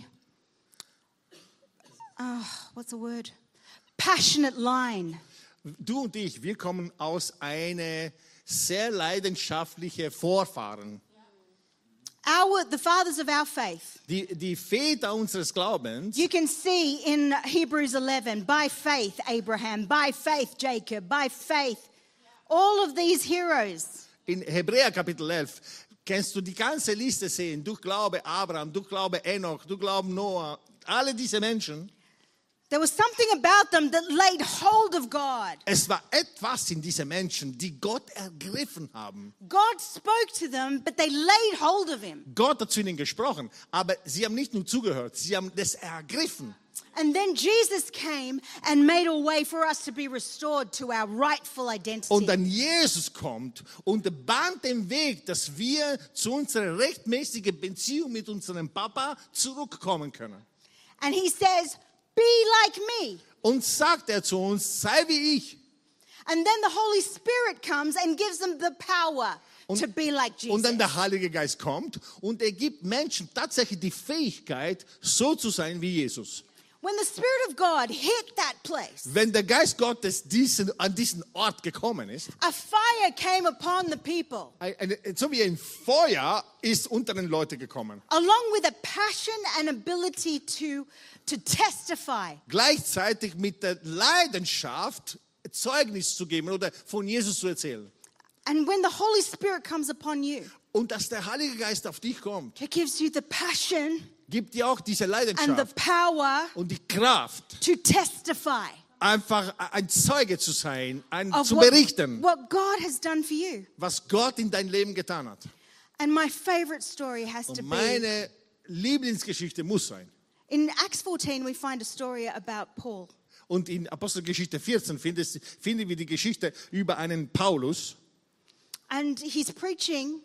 uh, what's the word? Passionate line. Du und ich, wir kommen aus einer sehr leidenschaftlichen Vorfahren. Our, the fathers of our faith. Die, die Väter unseres Glaubens, You can see in Hebrews eleven, by faith Abraham, by faith Jacob, by faith, all of these heroes. in Hebräer Kapitel elf, kannst du die ganze Liste sehen. Durch Glaube Abraham, durch Glaube Enoch, durch Glauben Noah, alle diese Menschen. There was something about them that laid hold of God. Es war etwas in diesen Menschen, die Gott ergriffen haben. God spoke to them, but they laid hold of him. Gott hat zu ihnen gesprochen, aber sie haben nicht nur zugehört, sie haben das ergriffen. And then Jesus came and made a way for us to be restored to our rightful identity. Und dann Jesus kommt und bahnt den Weg, dass wir zu unserer rechtmäßigen Beziehung mit unserem Papa zurückkommen können. And he says, be like me. Und sagt er zu uns, sei wie ich. And then the Holy Spirit comes and gives them the power Und, to be like Jesus. und dann der Heilige Geist kommt und er gibt Menschen tatsächlich die Fähigkeit, so zu sein wie Jesus. When the Spirit of God hit that place, Wenn der Geist Gottes diesen, an diesen Ort gekommen ist, a fire came upon the people, ein- eine, so wie ein Feuer ist unter den Leuten gekommen. along with a passion and ability to, to testify. Gleichzeitig mit der Leidenschaft Zeugnis zu geben oder von Jesus zu erzählen. And when the Holy Spirit comes upon you, Und dass der Heilige Geist auf dich kommt, it gives you the passion gibt dir auch diese and the Leidenschaft power und die Kraft, to testify einfach ein Zeuge zu sein, ein, of zu what, berichten, what God has done for you. was Gott in dein Leben getan hat. And my favorite story has to Und be, meine Lieblingsgeschichte muss sein. in Acts fourteen we find a story about Paul. Und in Apostelgeschichte vierzehn findest- finden wir die Geschichte über einen Paulus. And he's preaching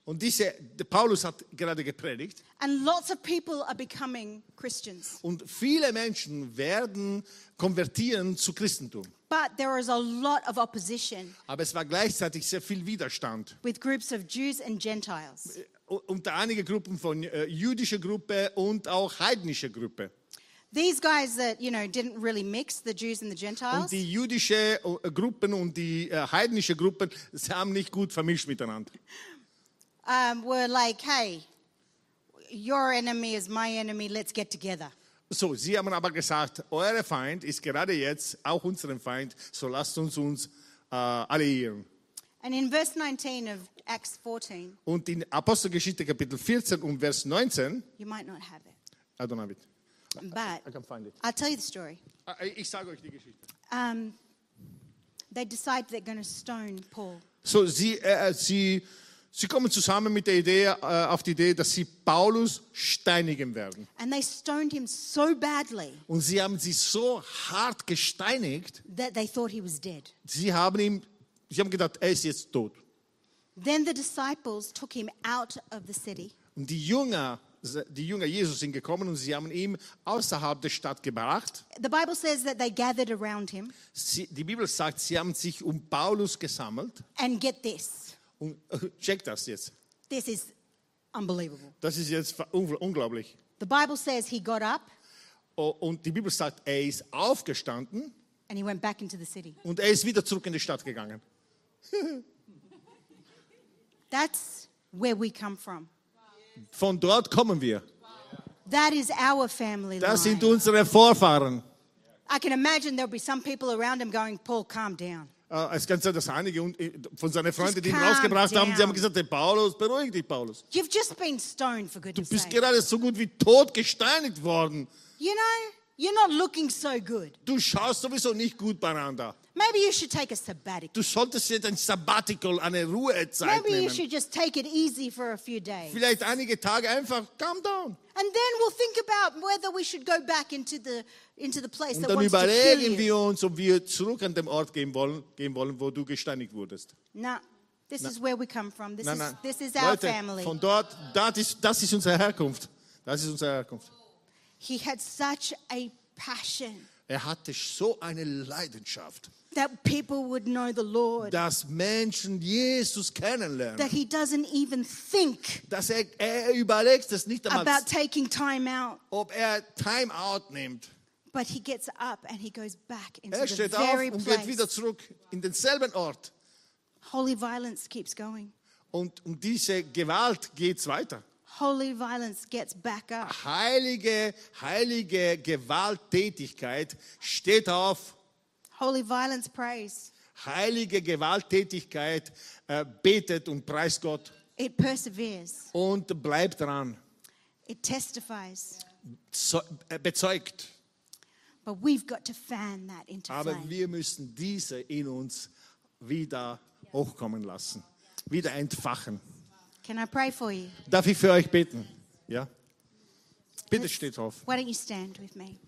Und diese, der Paulus hat gerade gepredigt. And lots of people are becoming Christians. Und viele Menschen werden konvertieren zu Christentum. But there is a lot of opposition Aber es war gleichzeitig sehr viel Widerstand. with groups of Jews and Gentiles. U- Unter einige Gruppen von äh, jüdischer Gruppe und auch heidnischer Gruppe. These guys that, you know, didn't really mix, the Jews and the Gentiles, Und die jüdische äh, Gruppen und die äh, heidnische Gruppen, sie haben nicht gut vermischt miteinander. um, were like, hey, your enemy is my enemy, let's get together. So, sie haben aber gesagt, euer Feind ist gerade jetzt auch unser Feind, so lasst uns uns äh, alliieren. And in verse nineteen of Acts fourteen, Und in Apostelgeschichte Kapitel vierzehn und Vers neunzehn, you might not have it, I don't have it, but I can find it. I'll tell you the story. Äh, Ich sage euch die Geschichte. Um, they decide they're going to stone Paul. So, sie, äh, sie, sie kommen zusammen mit der Idee, äh, auf die Idee, dass sie Paulus steinigen werden. And they stoned him so badly Und sie haben sie so hart gesteinigt, that they thought he was dead. sie haben ihm, sie haben gedacht, er ist jetzt tot. Then the disciples took him out of the city Und die Jünger, die Jünger Jesus sind gekommen und sie haben ihn außerhalb der Stadt gebracht. The Bible says that they gathered around him, Sie, die Bibel sagt, sie haben sich um Paulus gesammelt. and get this, Und check das jetzt. this is unbelievable. Das ist jetzt un- unglaublich. The Bible says he got up Oh, und die Bibel sagt, er ist aufgestanden and he went back into the city. und er ist wieder zurück in die Stadt gegangen. That's where we come from. Von dort kommen wir. That is our family Das sind line. unsere Vorfahren. I can imagine there'll be some people around him going, Paul, calm down. Äh, Es kann sein, dass einige un- äh, von seinen Freunden, die ihn calm rausgebracht haben, sie down. haben gesagt, hey, Paulus, beruhig dich, Paulus. You've just been stoned, for Du goodness bist sake. gerade so gut wie tot gesteinigt worden. You know, you're not looking so good. Du schaust sowieso nicht gut beieinander. Maybe you should take a sabbatical. Du solltest jetzt ein Sabbatical, eine Ruhezeit Maybe you nehmen. should just take it easy for a few days. Vielleicht einige Tage einfach, calm down. And then we'll think about whether we should go back into the into the place Und that dann wants to kill überlegen you. wir uns, ob wir zurück an den Ort gehen wollen, gehen wollen, wo du gesteinigt wurdest. No, this is where we come from. This Nein, is nein. this is our Leute, family. von dort, das ist, das ist unsere Herkunft. Das ist unsere Herkunft. He had such a passion Er hatte so eine Leidenschaft, that people would know the Lord, dass Menschen Jesus kennenlernen. that he doesn't even think Dass er, er überlegt es nicht einmal, about taking time out, ob er Time Out nimmt. but he gets up and he goes back into Er the steht auf very und geht wieder place. zurück in denselben Ort. Holy violence keeps going. Und um diese Gewalt geht es weiter. Holy violence gets back up. Heilige, heilige Gewalttätigkeit steht auf. Holy violence prays. Heilige Gewalttätigkeit äh, betet und preist Gott It perseveres. und bleibt dran. It testifies. So, äh, bezeugt. But we've got to fan that into Aber flame. wir müssen diese in uns wieder hochkommen lassen. Wieder entfachen. Can I pray for you? Darf ich für euch beten? Ja? Bitte steht auf. Why don't you stand with me?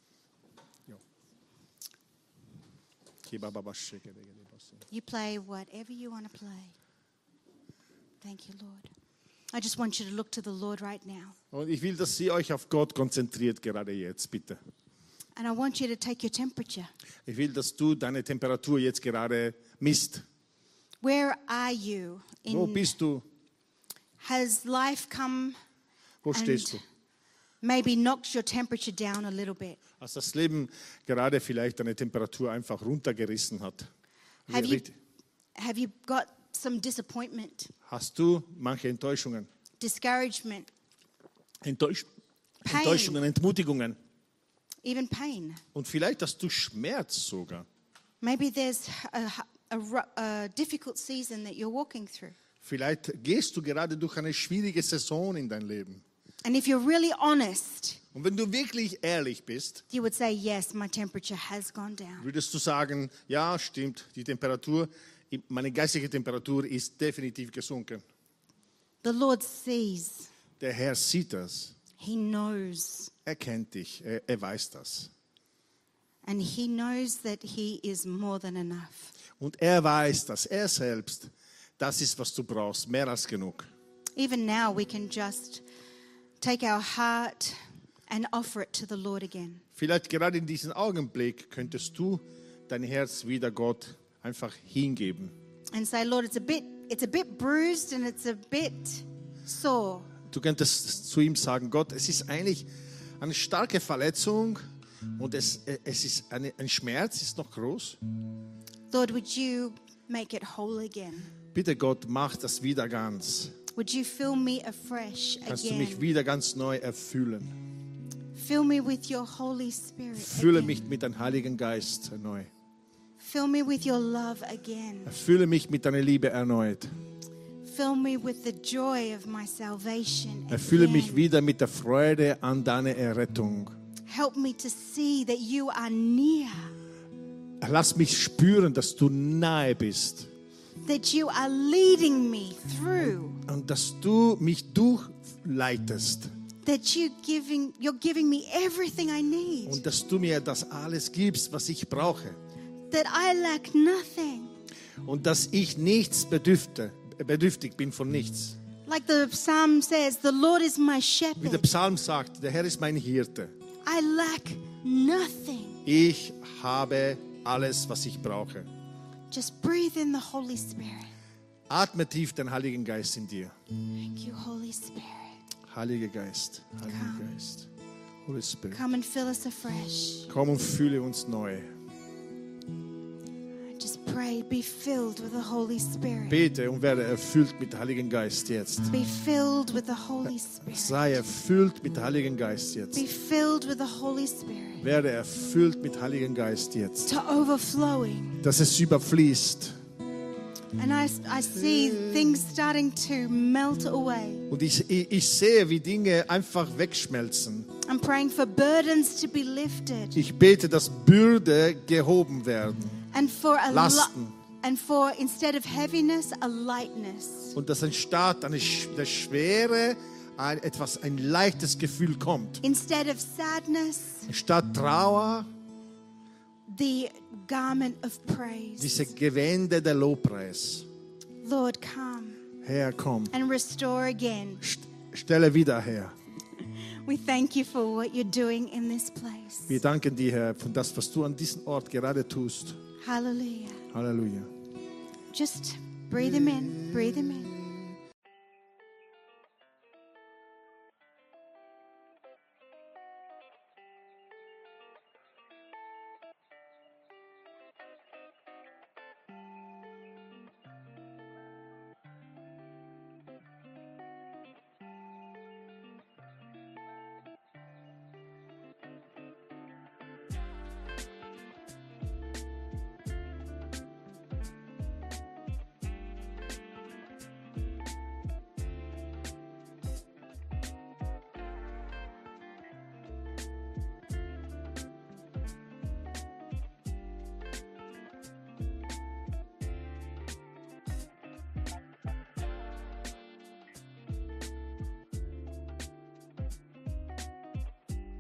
You play whatever you want to play. Thank you, Lord. I just want you to look to the Lord right now. Und ich will, dass ihr euch auf Gott konzentriert, gerade jetzt, bitte. And I want you to take your temperature. Ich will, dass du deine Temperatur jetzt gerade misst. Where are you? Wo In, bist du? has life come Wo stehst du? and maybe knocked your temperature down a little bit? Als das Leben gerade vielleicht deine Temperatur einfach runtergerissen hat. Have you, have you got some disappointment, Hast du manche Enttäuschungen? discouragement, Enttäusch Pain. Enttäuschungen, Entmutigungen. even pain? Und vielleicht hast du Schmerz sogar. Maybe there's a, a, ru- a difficult season that you're walking through. Vielleicht gehst du gerade durch eine schwierige Saison in dein Leben. And if you're really honest, Und wenn du wirklich ehrlich bist, you would say, yes, my temperature has gone down. würdest du sagen, ja, stimmt, die Temperatur, meine geistige Temperatur ist definitiv gesunken. The Lord sees, Der Herr sieht das, He knows, er kennt dich, er, er weiß das. and He knows that He is more than enough. Und er weiß, dass er selbst, das ist, was du brauchst, mehr als genug. Even now, we can just take our heart and offer it to the Lord again. Vielleicht gerade in diesem Augenblick könntest du dein Herz wieder Gott einfach hingeben. And say, Lord, it's a bit, it's a bit bruised and it's a bit sore. Du könntest zu ihm sagen, Gott, es ist eigentlich eine starke Verletzung und es, es ist eine, ein Schmerz ist noch groß. Lord, would you make it whole again? Bitte Gott, mach das wieder ganz. Would you fill me afresh Kannst du mich again? wieder ganz neu erfüllen. Fill me with your Holy Spirit Fülle again. mich mit deinem Heiligen Geist neu. Fill me with your love again. Erfülle mich mit deiner Liebe erneut. Fill me with the joy of my salvation Erfülle mich again. wieder mit der Freude an deiner Errettung. Help me to see that you are near, Lass mich spüren, dass du nahe bist that you are leading me through, und dass du mich durchleitest that you giving, you're giving me everything I need, und dass du mir das alles gibst, was ich brauche that I lack nothing. und dass ich nichts bedürfte, bedürftig bin von nichts. Like the psalm says, the Lord is my Wie der shepherd. Psalm sagt, der Herr ist mein Hirte. I lack nothing. Ich habe alles, was ich brauche. Just breathe in the Holy Spirit. Atme tief den Heiligen Geist in dir. Thank you, Holy Spirit. Heiliger Geist, Heiliger Come. Geist, Holy Spirit. Come and fill us afresh. Komm und fühle uns neu. Just pray, be filled with the Holy Spirit. Bete und werde erfüllt mit dem Heiligen Geist jetzt. Be filled with the Holy Spirit. Sei erfüllt mit dem Heiligen Geist jetzt. Be filled with the Holy Spirit. Werde erfüllt mit Heiligen Geist jetzt. To overflowing. Dass es überfließt. And I, I see things starting to melt away. Und ich, ich, ich sehe, wie Dinge einfach wegschmelzen. I'm praying for burdens to be lifted. Ich bete, dass Bürde gehoben werden. And for a li- Lasten. and for instead of heaviness, a lightness. Und dass anstatt eine Sch- der Schwere ein, etwas, ein leichtes Gefühl kommt. Instead of sadness, Statt Trauer, the garment of praise. diese Gewände der Lobpreis. Lord, come Herr, komm, and restore again. st- stelle wieder her. We thank you for what you're doing in this place. Wir danken dir, Herr, für das, was du an diesem Ort gerade tust. Hallelujah. Halleluja. Just breathe him in, breathe him in.